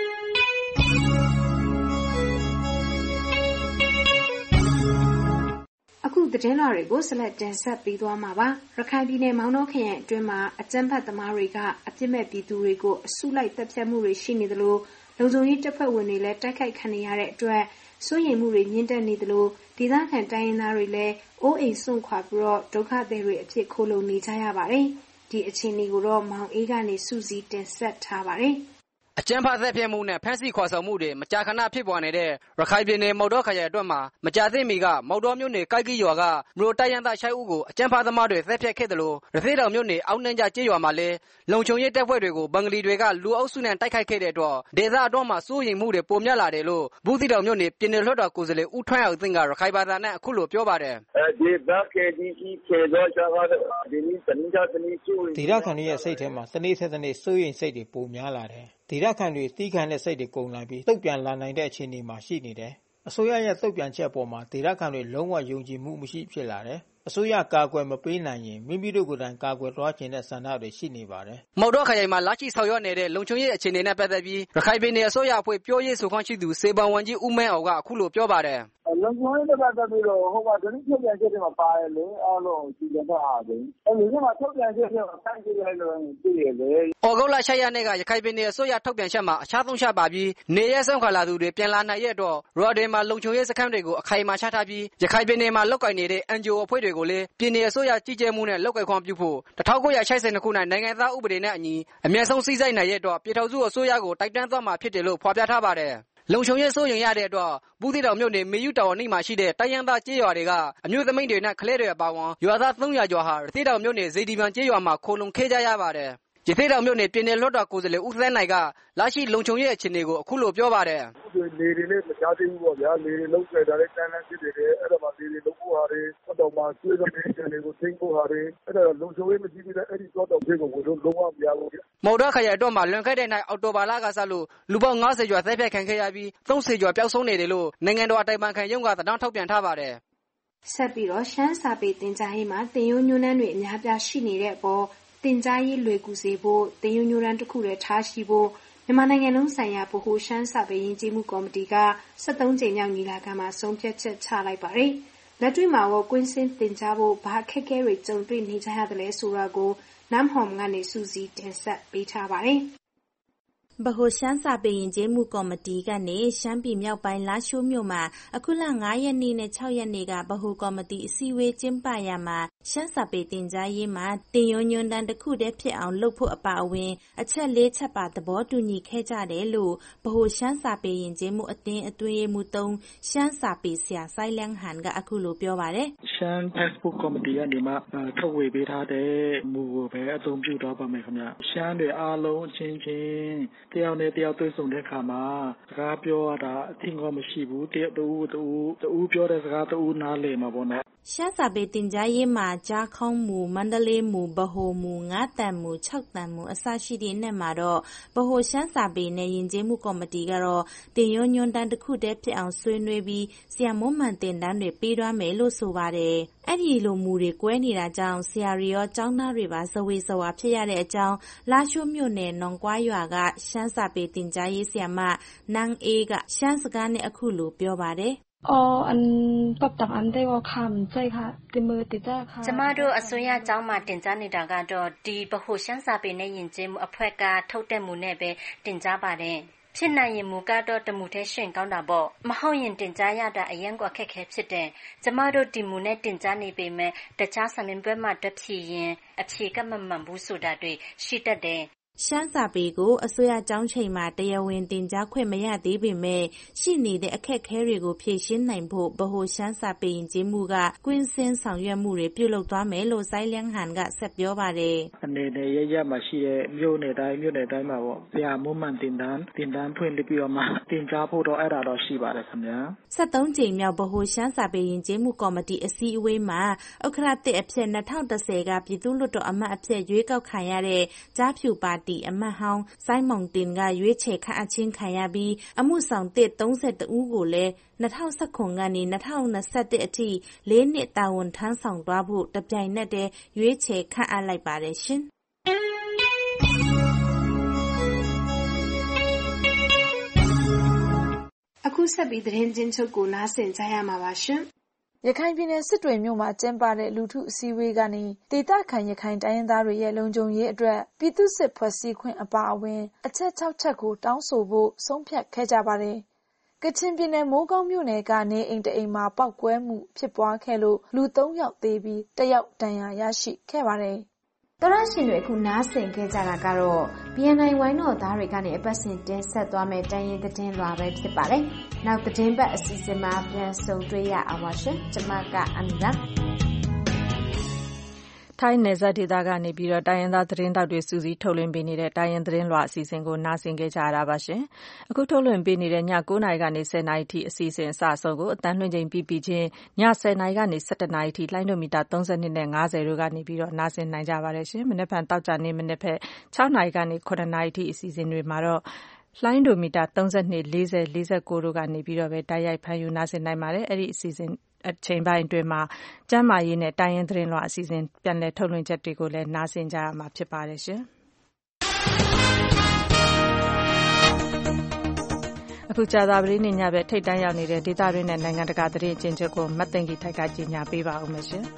S22: အခုသတင်းလွှာတွေကိုဆက်လက်တင်ဆက်ပေးသွားမှာပါရခိုင်ပြည်နယ်မောင်နှောခရိုင်အတွင်းမှာအကြမ်းဖက်သမားတွေကအပြစ်မဲ့ပြည်သူတွေကိုအစုလိုက်တပ်ဖြတ်မှုတွေရှိနေသလိုလုံခြုံရေးတပ်ဖွဲ့ဝင်တွေလည်းတိုက်ခိုက်ခံနေရတဲ့အတွက်စိုးရိမ်မှုတွေမြင့်တက်နေသလိုဒေသခံတိုင်းရင်းသားတွေလည်းအိုးအိမ်စွန့်ခွာပြီးတော့ဒုက္ခသည်တွေအဖြစ်ခိုလှုံနေကြရပါတယ်ဒီအခြေအနေကိုတော့မောင်အေးကနေစူးစီးတင်ဆက်ထားပါတယ်
S4: အကြမ်းဖက်သက်ပြမှုနဲ့ဖမ်းဆီးခေါ်ဆောင်မှုတွေမကြာခဏဖြစ်ပေါ်နေတဲ့ရခိုင်ပြည်နယ်မော်တော်ခရိုင်အတွင်းမှာမကြာသေးမီကမော်တော်မြို့နယ်ကိုက်ကြီးရွာကမြို့တိုင်းရန်သား6ဦးကိုအကြမ်းဖက်သမားတွေသက်ဖြတ်ခဲ့တယ်လို့ရသေ့တောင်မြို့နယ်အောက်နှင်းကြကျေးရွာမှာလည်းလုံခြုံရေးတပ်ဖွဲ့တွေကိုဘင်္ဂလီတွေကလူအုပ်စုနဲ့တိုက်ခိုက်ခဲ့တဲ့အတွက်ဒေသအတွင်းမှာစိုးရိမ်မှုတွေပိုများလာတယ်လို့ဘူးသီးတောင်မြို့နယ်ပြည်နယ်လွှတ်တော်ကိုယ်စားလှယ်ဦးထွန်းအောင်သိန်းကရခိုင်ဘာသာနဲ့အခုလိုပြောပါတယ်
S8: ဒီဘက်KDEခေသောချာကတော့ဒီနေ့တနင်္ဂနွေဒေသခံတွေရဲ့စိတ်ထဲမှာတနေ့ဆက်တနေ့စိုးရိမ်စိတ်တွေပိုများလာတယ်ဒေသခံတွေတီးခံတဲ့စိတ်တွေကုန်လာပြီးတုတ်ပြန်လာနိုင်တဲ့အခြေအနေမှာရှိနေတယ်အစိုးရရဲ့တုတ်ပြန်ချက်အပေါ်မှာဒေသခံတွေလုံးဝယုံကြည်မှုမရှိဖြစ်လာတယ်အစိုးရကာကွယ်မပေးနိုင်ရင်မိမိတို့ကိုယ်တိုင်ကာကွယ်သွားခြင်းတဲ့ဆန္ဒတွေရှိနေပါတယ်
S4: မော်တော်ခရိုင်မှာလာချီဆောင်ရွက်နေတဲ့လုံခြုံရေးအခြေအနေနဲ့ပတ်သက်ပြီးရခိုင်ပြည်နယ်အစိုးရအဖွဲ့ပြောရေးဆိုခွင့်ရှိသူစေဘန်ဝန်ကြီးဦးမင်းအောင်ကအခုလိုပြောပါတယ်
S7: လုံခြုံရေးနဲ့ပတ်သက်ပြီးတော့ဟိုမှာဒုတိယထုတ်ပြန်ချက်တွေမှာပါတယ်လေအားလုံးဒီလိုတော့အားတယ်အဲဒီမှာထုတ်ပြန်ချက်တွေမှာဆိုင်ကြည့်လိုက်လို့သိရတယ်လေ
S4: ဩဂုတ်လ6ရက်နေ့ကရခိုင်ပြည်နယ်အစိုးရထုတ်ပြန်ချက်မှာအခြားသုံးချက်ပါပြီးနေရဲဆုံးခါလာသူတွေပြန်လာနိုင်ရဲ့အတွက်ရော်ဒင်မှာလုံခြုံရေးစခန်းတွေကိုအခိုင်အမာချထားပြီးရခိုင်ပြည်နယ်မှာလောက်ကိုင်နေတဲ့ NGO အဖွဲ့တွေကိုလည်းပြည်နယ်အစိုးရကြီးကြပ်မှုနဲ့လောက်ကိုင်ခွင့်ပြုဖို့1962ခုနှစ်နိုင်ငံသားဥပဒေနဲ့အညီအမြင့်ဆုံးစည်းစိမ်နိုင်ရဲ့အတွက်ပြည်ထောင်စုအစိုးရကိုတိုက်တွန်းသွားမှာဖြစ်တယ်လို့ဖော်ပြထားပါတယ်လုံခြုံရေးစိုးရိမ်ရတဲ့အတွက်ဘူးသီးတောင်မြို့နယ်မေယူတောင်အနီးမှာရှိတဲ့တိုင်းရင်းသားကျေးရွာတွေကအမျိုးသမီးတွေနဲ့ကလေးတွေအပါအဝင်ရွာသား300ကျော်ဟာရသေ့တောင်မြို့နယ်ဇေဒီပန်ကျေးရွာမှာခိုလုံခဲ့ကြရပါတယ်ရသေ့တောင်မြို့နယ်ပြည်နယ်လွှတ်တော်ကိုယ်စားလှယ်ဦးသန်းနိုင်ကလာရှိလုံခြုံရေးအခြေအနေကိုအခုလိုပြောပါတယ်
S7: လေတွေလည်းမကြားသေးဘူးပေါ့ဗျာလေတွေလုံးခဲ့တာလည်းတန်းဖြစ်နေတယ်အဲ့ဒါမှလေတွေလုံးဖို့ဟာတွေတော့မှဆွေးနွေးတဲ့အခြေအနေကိုသိဖို့ဟာတွေအဲ့ဒါလုံခြုံရေးမရှိသေးတဲ့အဲ့ဒီတော့ဘေးကိုဝင်လို့လုံးဝမရဘူး
S4: မော်တော်ခရိုင်အတွင်းမှာလွန်ခဲ့တဲ့နှစ်အောက်တိုဘာလကစလို့လူပေါင်း90ကျော်သက်ဖြတ်ခံခဲ့ရပြီး30ကျော်ပျောက်ဆုံးနေတယ်လို့နိုင်ငံတော်အတိုင်ပင်ခံရုံးကသတင်းထုတ်ပြန်ထားပါတယ်
S22: ဆက်ပြီးတော့ရှမ်းစာပေတင်ကြားရေးမှာတင်ယုံညွန်းနှန်းတွေအများပြားရှိနေတဲ့အပေါ်တင်ကြားရေးလွယ်ကူစေဖို့တင်ယုံညွန်းနှန်းတစ်ခုတည်းထားရှိဖို့မြန်မာနိုင်ငံလုံးဆိုင်ရာဗဟိုရှမ်းစာပေယဉ်ကျေးမှုကော်မတီက73ကြိမ်မြောက်ညီလာခံမှာဆုံးဖြတ်ချက်ချလိုက်ပါတယ်။လက်တွေ့မှာရောကွင်းစင်းတင်ကြားဖို့ဘာအခက်အခဲတွေကြုံတွေ့နေကြရတယ်လဲဆိုတာကိုနမ်ဟွန်ကနေစူးစီးတင်ဆက်ပေးထားပါတယ်။
S23: ဗဟိုရှမ်းစာပေယဉ်ကျေးမှုကော်မတီကနေရှမ်းပြည်မြောက်ပိုင်းလားရှိုးမြို့မှာအခုလ9ရက်နေ့နဲ့6ရက်နေ့ကဗဟိုကော်မတီအစည်းအဝေးကျင်းပရာမှာရှမ်းစာပေတင်ကြားရေးမှာတင်ယုံညွန်းတန်းတစ်ခုတည်းဖြစ်အောင်လုပ်ဖို့အပါအဝင်အချက်၄ချက်ပါသဘောတူညီခဲ့ကြတယ်လို့ဗဟိုရှမ်းစာပေယဉ်ကျေးမှုအသင်းအတွင်းရေးမှူး3ရှမ်းစာပေဆရာစိုင်းလန်းဟန်ကအခုလိုပြောပါတယ်
S24: ရှမ်း Facebook ကော်မတီကနေမှထုတ်ဝေပေးထားတဲ့မူကိုပဲအသုံးပြုတော့ပါမယ်ခင်ဗျရှမ်းတွေအားလုံးအချင်းချင်းတယောက်နဲ့တယောက်တွေ့ဆုံတဲ့အခါမှာစကားပြောရတာအထင်ကောမရှိဘူးတယောက်တူပြောတဲ့စကားတူနားလည်မှာပေါ့နော်
S23: ရှမ်းစာပေသင်ကြားရေးမှာကြားခေါင်းမူမန္တလေးမူဗဟိုမူ9တန်မူ6တန်မူအစရှိတဲ့နဲ့မှာတော့ဗဟိုရှမ်းစာပေနဲ့ယဉ်ကျေးမှုကော်မတီကတော့တင်ရွညွန်းတန်းတစ်ခုတည်းဖြစ်အောင်ဆွေးနွေးပြီးဆရာမွန်းမှန်တင်တန်းတွေပေးသွားမယ်လို့ဆိုပါတယ်။အဲ့ဒီလိုမူတွေကွဲနေတာကြောင့်ဆရာတွေရောကျောင်းသားတွေပါဇဝေဇဝါဖြစ်ရတဲ့အကြောင်းလာရှိုးမြို့နယ်နောင်ကွာရွာကရှမ်းစာပေသင်ကြားရေးဆရာမနန်းအေးကရှမ်းစကားနဲ့အခုလိုပြောပါတယ်။
S17: ကျမတို့အစိုးရကျောင်းမှာတင်ကြားနေတာကတော့ဒီဗဟိုရှမ်းစာပေနဲ့ယဉ်ကျေးမှုအဖွဲ့ကထုတ်တဲ့မူနဲ့ပဲတင်ကြားပါတယ်။ဖြစ်နိုင်ရင်မူကတော့တမူထဲရှင်ကောင်းတာပေါ့။မဟုတ်ရင်တင်ကြားရတာအရင်ကအခက်ခဲဖြစ်တယ်။ကျမတို့ဒီမူနဲ့တင်ကြားနေပေမဲ့တခြားစာမေးပွဲမှာတက်ဖြစ်ရင်အဖြေကမမှန်ဘူးဆိုတာတွေရှိတတ်တယ်။
S23: ရှမ်းစာပေကိုအစိုးရကျောင်းချိန်မှာတရားဝင်တင်ကြားခွင့်မရသေးပေမဲ့ရှိနေတဲ့အခက်အခဲတွေကိုဖြေရှင်းနိုင်ဖို့ဗဟိုရှမ်းစာပေယဉ်ကျေးမှုကကွင်းဆင်းဆောင်ရွက်မှုတွေပြုလုပ်သွားမယ်လို့စိုင်းလန်းဟန်ကဆက်ပြောပါတယ်
S24: ။အနေနဲ့ရမှာရှိတဲ့မြို့နယ်တိုင်းမှာပေါ့ဆရာမွန်းမှန်တင်တန်းဖွင့်ပြီးတော့မှတင်ကြားဖို့တော့အဲ့ဒါတော့ရှိပါတယ်ခင်ဗျာ
S23: ။73ကြိမ်မြောက်ဗဟိုရှမ်းစာပေယဉ်ကျေးမှုကော်မတီအစည်းအဝေးမှာဥက္ကဋ္ဌတစ်အဖြစ်2010ကပြည်သူ့လွှတ်တော်အမတ်အဖြစ်ရွေးကောက်ခံရတဲ့ကြားဖြူပါတီအမတ်ဟောင်းစိုင်းမောင်တင်ကရွေးချယ်ခန့်အပ်ခြင်းခံရပြီးအမှုဆောင်တစ်32ဦးကိုလည်း2019ကနေ2021အထိ4နှစ်တာဝန်ထမ်းဆောင်သွားဖို့တပြိုင်နက်တည်းရွေးချယ်ခန့်အပ်လိုက်ပါတယ်ရှင်
S22: အခုဆက်ပြီးသတင်းချင်းချုပ်ကိုနားဆင်ကြရမှာပါရှင်
S1: ရခိုင်ပြည်နယ်စစ်တွေမြို့မှာကျင်းပတဲ့လူထုအစည်းအဝေးကနေဒေသခံရခိုင်တိုင်းရင်းသားတွေရဲ့လုံခြုံရေးအတွက်ပြည်သူ့စစ်ဖွဲ့စည်းခွင့်အပါအဝင်အချက်6ချက်ကိုတောင်းဆိုဖို့ဆုံးဖြတ်ခဲ့ကြပါတယ်။ကချင်ပြည်နယ်မိုးကောင်းမြို့နယ်ကနေအိမ်တအိမ်မှာပေါက်ကွဲမှုဖြစ်ပွားခဲ့လို့လူ3ယောက်သေပြီး1ယောက်ဒဏ်ရာရရှိခဲ့ပါတယ်။
S22: တော်ရရှင်တွေအခုနားဆင်ခဲ့ကြတာကတော့ BNI ဝိုင်းတော်သားတွေကနေအပတ်စဉ်တင်ဆက်သွားမယ့်တိုင်းရင်းသတင်းလွှာပဲဖြစ်ပါတယ်။နောက်သတင်းပတ်အစီအစဉ်မှာပြန်ဆုံတွေ့ရအောင်ပါရှင်။ကျွန်မကအမီလာ
S2: ထိုင်းနယ်စပ်ဒေသကနေပြီးတော့တိုင်းရင်းသားသတင်းတောက်တွေစူးစီးထုတ်လွှင့်ပေးနေတဲ့တိုင်းရင်းသတင်းလွှာအစီအစဉ်ကိုနားဆင်ကြရတာပါရှင်။အခုထုတ်လွှင့်ပေးနေတဲ့ည9:00နာရီကနေ10:00နာရီထိအစီအစဉ်အစအဆုံးကိုအတန်းလွှင့်ချိန်ပြီးချင်းည10:00နာရီကနေ17:00နာရီထိလိုင်းဒိုမီတာ32နဲ့50တို့ကနေပြီးတော့နားဆင်နိုင်ကြပါတယ်ရှင်။မနေ့ဖန်တောက်ကြနေမနေ့ဖက်6:00နာရီကနေ9:00နာရီထိအစီအစဉ်တွေမှာတော့လိုင်းဒိုမီတာ32 40 49တို့ကနေပြီးတော့ပဲတိုက်ရိုက်ဖမ်းယူနားဆင်နိုင်ပါတယ်။အဲ့ဒီအစီအစဉ်အချိန်ပိုင်းအတွင်းမှာကျန်းမာရေးနဲ့တိုင်းရင်းသတင်းလွှာအစီအစဉ်ပြန်လည်ထုတ်လွှင့်ချက်တွေကိုလည်းနားဆင်ကြရမှာဖြစ်ပါတယ်ရှင်။အခုကြာသပတေးနေ့ညဘက်ထိပ်တန်းရောက်နေတဲ့ဒေသတွင်းနဲ့နိုင်ငံတကာသတင်းအကျဉ်းချုပ်ကိုမတ်သိင်္ဂီထိုက်ကကြီးညာပေးပါဦးမယ်ရှင်။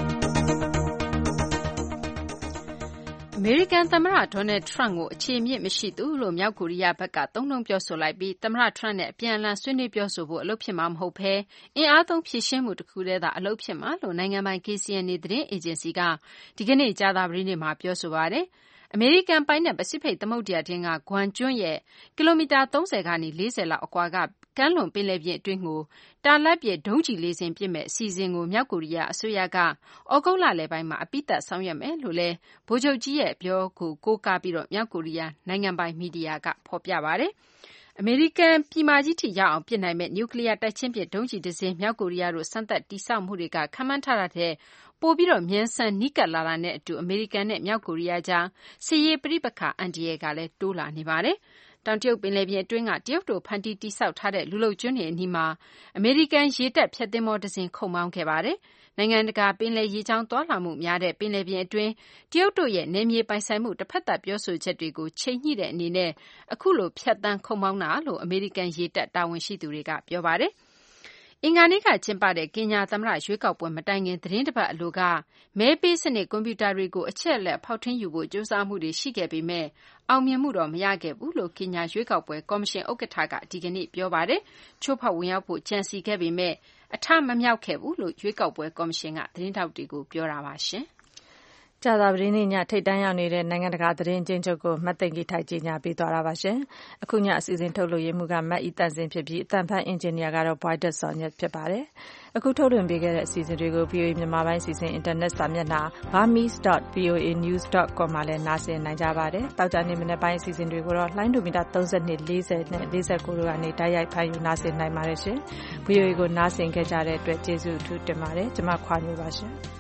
S3: အမေရိကန်သမ္မတဒေါ်နယ်ထရန့်ကိုအခြေအမြစ်မရှိသူလို့မြောက်ကိုရီးယားဘက်ကသုံးနှုန်းပြောဆိုလိုက်ပြီးသမ္မတထရန့်နဲ့အပြန်အလှန်ဆွေးနွေးပြောဆိုဖို့အလုပ်ဖြစ်မှာမဟုတ်ဘဲအင်အားသုံးဖြည့်ရှင်းမှုတစ်ခုတည်းသာအလုပ်ဖြစ်မှာလို့နိုင်ငံပိုင် KCNA သတင်းအေဂျင်စီကဒီကနေ့ကြာသပတေးနေ့မှာပြောဆိုပါတယ်။အမေရိကန်ပိုင်နက်ပစိဖိတ်သမုဒ္ဒရာတွင်းကဂွမ်ကျွန်းရဲ့ကီလိုမီတာ30ကနေ40လောက်အကွာကကမ်းလွန်ပင်လယ်ပြင်အတွင်းကိုတာလတ်ပြည့်ဒုံးကျည်လေးစင်ပစ်မဲ့အစီအစဉ်ကိုမြောက်ကိုရီးယားအစိုးရကဩဂုတ်လလယ်ပိုင်းမှာအပိသက်ဆောင်ရွက်မယ်လို့လည်းဗိုလ်ချုပ်ကြီးရဲ့ပြောကိုကိုးကားပြီးတော့မြောက်ကိုရီးယားနိုင်ငံပိုင်မီဒီယာကဖော်ပြပါတယ်။အမေရိကန်ပြည်မကြီးထိရောက်အောင်ပစ်နိုင်မဲ့နျူကလ িয়ার တိုက်ချင်းပစ်ဒုံးကျည်တစ်စင်းမြောက်ကိုရီးယားတို့စမ်းသပ်တိစောက်မှုတွေကခန့်မှန်းထားတဲ့ပိုပြီးတော့မြန်ဆန်နီးကပ်လာတာနဲ့အတူအမေရိကန်နဲ့မြောက်ကိုရီးယားကြားစစ်ရေးပဋိပက္ခအန္တရာယ်ကလည်းတိုးလာနေပါတယ်။တောင်တရုတ်ပင်လယ်ပြင်အတွင်းကတရုတ်တို့ဖန်တီးတိစောက်ထားတဲ့လူလုပ်ကျွန်းတွေအနီးမှာအမေရိကန်ရေတပ်ဖျက်သင်္ဘောတစ်စင်းခုတ်မောင်းခဲ့ပါတယ်။နိုင်ငံတကာပင်လယ်ရေကြောင်းသွားလာမှုများတဲ့ပင်လယ်ပြင်အတွင်းတရုတ်တို့ရဲ့နယ်မြေပိုင်ဆိုင်မှုတစ်ဖက်သက်ပြောဆိုချက်တွေကိုချိန်ညှိတဲ့အနေနဲ့အခုလိုဖျက်သန်းခုတ်မောင်းတာလို့အမေရိကန်ရေတပ်တာဝန်ရှိသူတွေကပြောပါတယ်။အင်္ဂါနေ့ကကျင်းပတဲ့ကင်ညာသမ္မတရွေးကောက်ပွဲမတိုင်ခင်သတင်းတစ်ပတ်အလိုကမဲပေးစနစ်ကွန်ပျူတာတွေကိုအချက်အလက်ဖောက်ထွင်းယူဖို့ကြိုးစားမှုတွေရှိခဲ့ပေမဲ့အောင်မြင်မှုတော့မရခဲ့ဘူးလို့ကင်ညာရွေးကောက်ပွဲကော်မရှင်ဥက္ကဋ္ဌကဒီကနေ့ပြောပါတယ်။ချိုးဖောက်ဝင်ရောက်ဖို့ကြံစည်ခဲ့ပေမဲ့အထမမြောက်ခဲ့ဘူးလို့ရွေးကောက်ပွဲကော်မရှင်ကသတင်းထောက်တွေကိုပြောတာပါရှင်။
S2: ကြာသပတေးနေ့ညထိပ်တန်းရောက်နေတဲ့နိုင်ငံတကာသတင်းကျဉ်းချုပ်ကိုမတ်သိင်္ဂီထိုက်ကြီးညာပေးသွားတာပါရှင်။အခုညအစီအစဉ်ထုတ်လွှင့်ရေးမှူးကမတ်ဤတန့်စင်ဖြစ်ပြီးအသံဖတ်အင်ဂျင်နီယာကတော့ Boyd Sonnet ဖြစ်ပါတယ်။အခုထုတ်လွှင့်ပေးခဲ့တဲ့အစီအစဉ်တွေကို VOA မြန်မာပိုင်းအစီအစဉ်အင်တာနက်စာမျက်နှာ burmese.voanews.com မှာလည်းနားဆင်နိုင်ကြပါတယ်။တောက်ကြနေမနေ့ပိုင်းအစီအစဉ်တွေကိုတော့လိုင်းဒိုမီတာ32 40နဲ့49တို့ကနေတိုက်ရိုက်ဖန်ယူနားဆင်နိုင်ပါတယ်ရှင်။ VOA ကိုနားဆင်ခဲ့ကြတဲ့အတွက်ကျေးဇူးအထူးတင်ပါတယ်။ကျွန်မခွာညိုပါရှင်။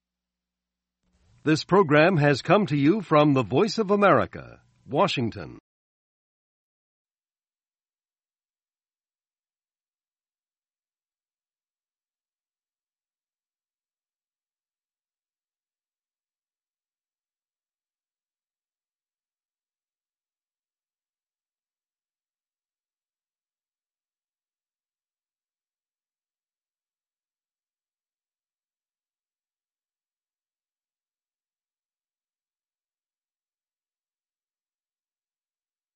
S6: This program has come to you from the Voice of America, Washington.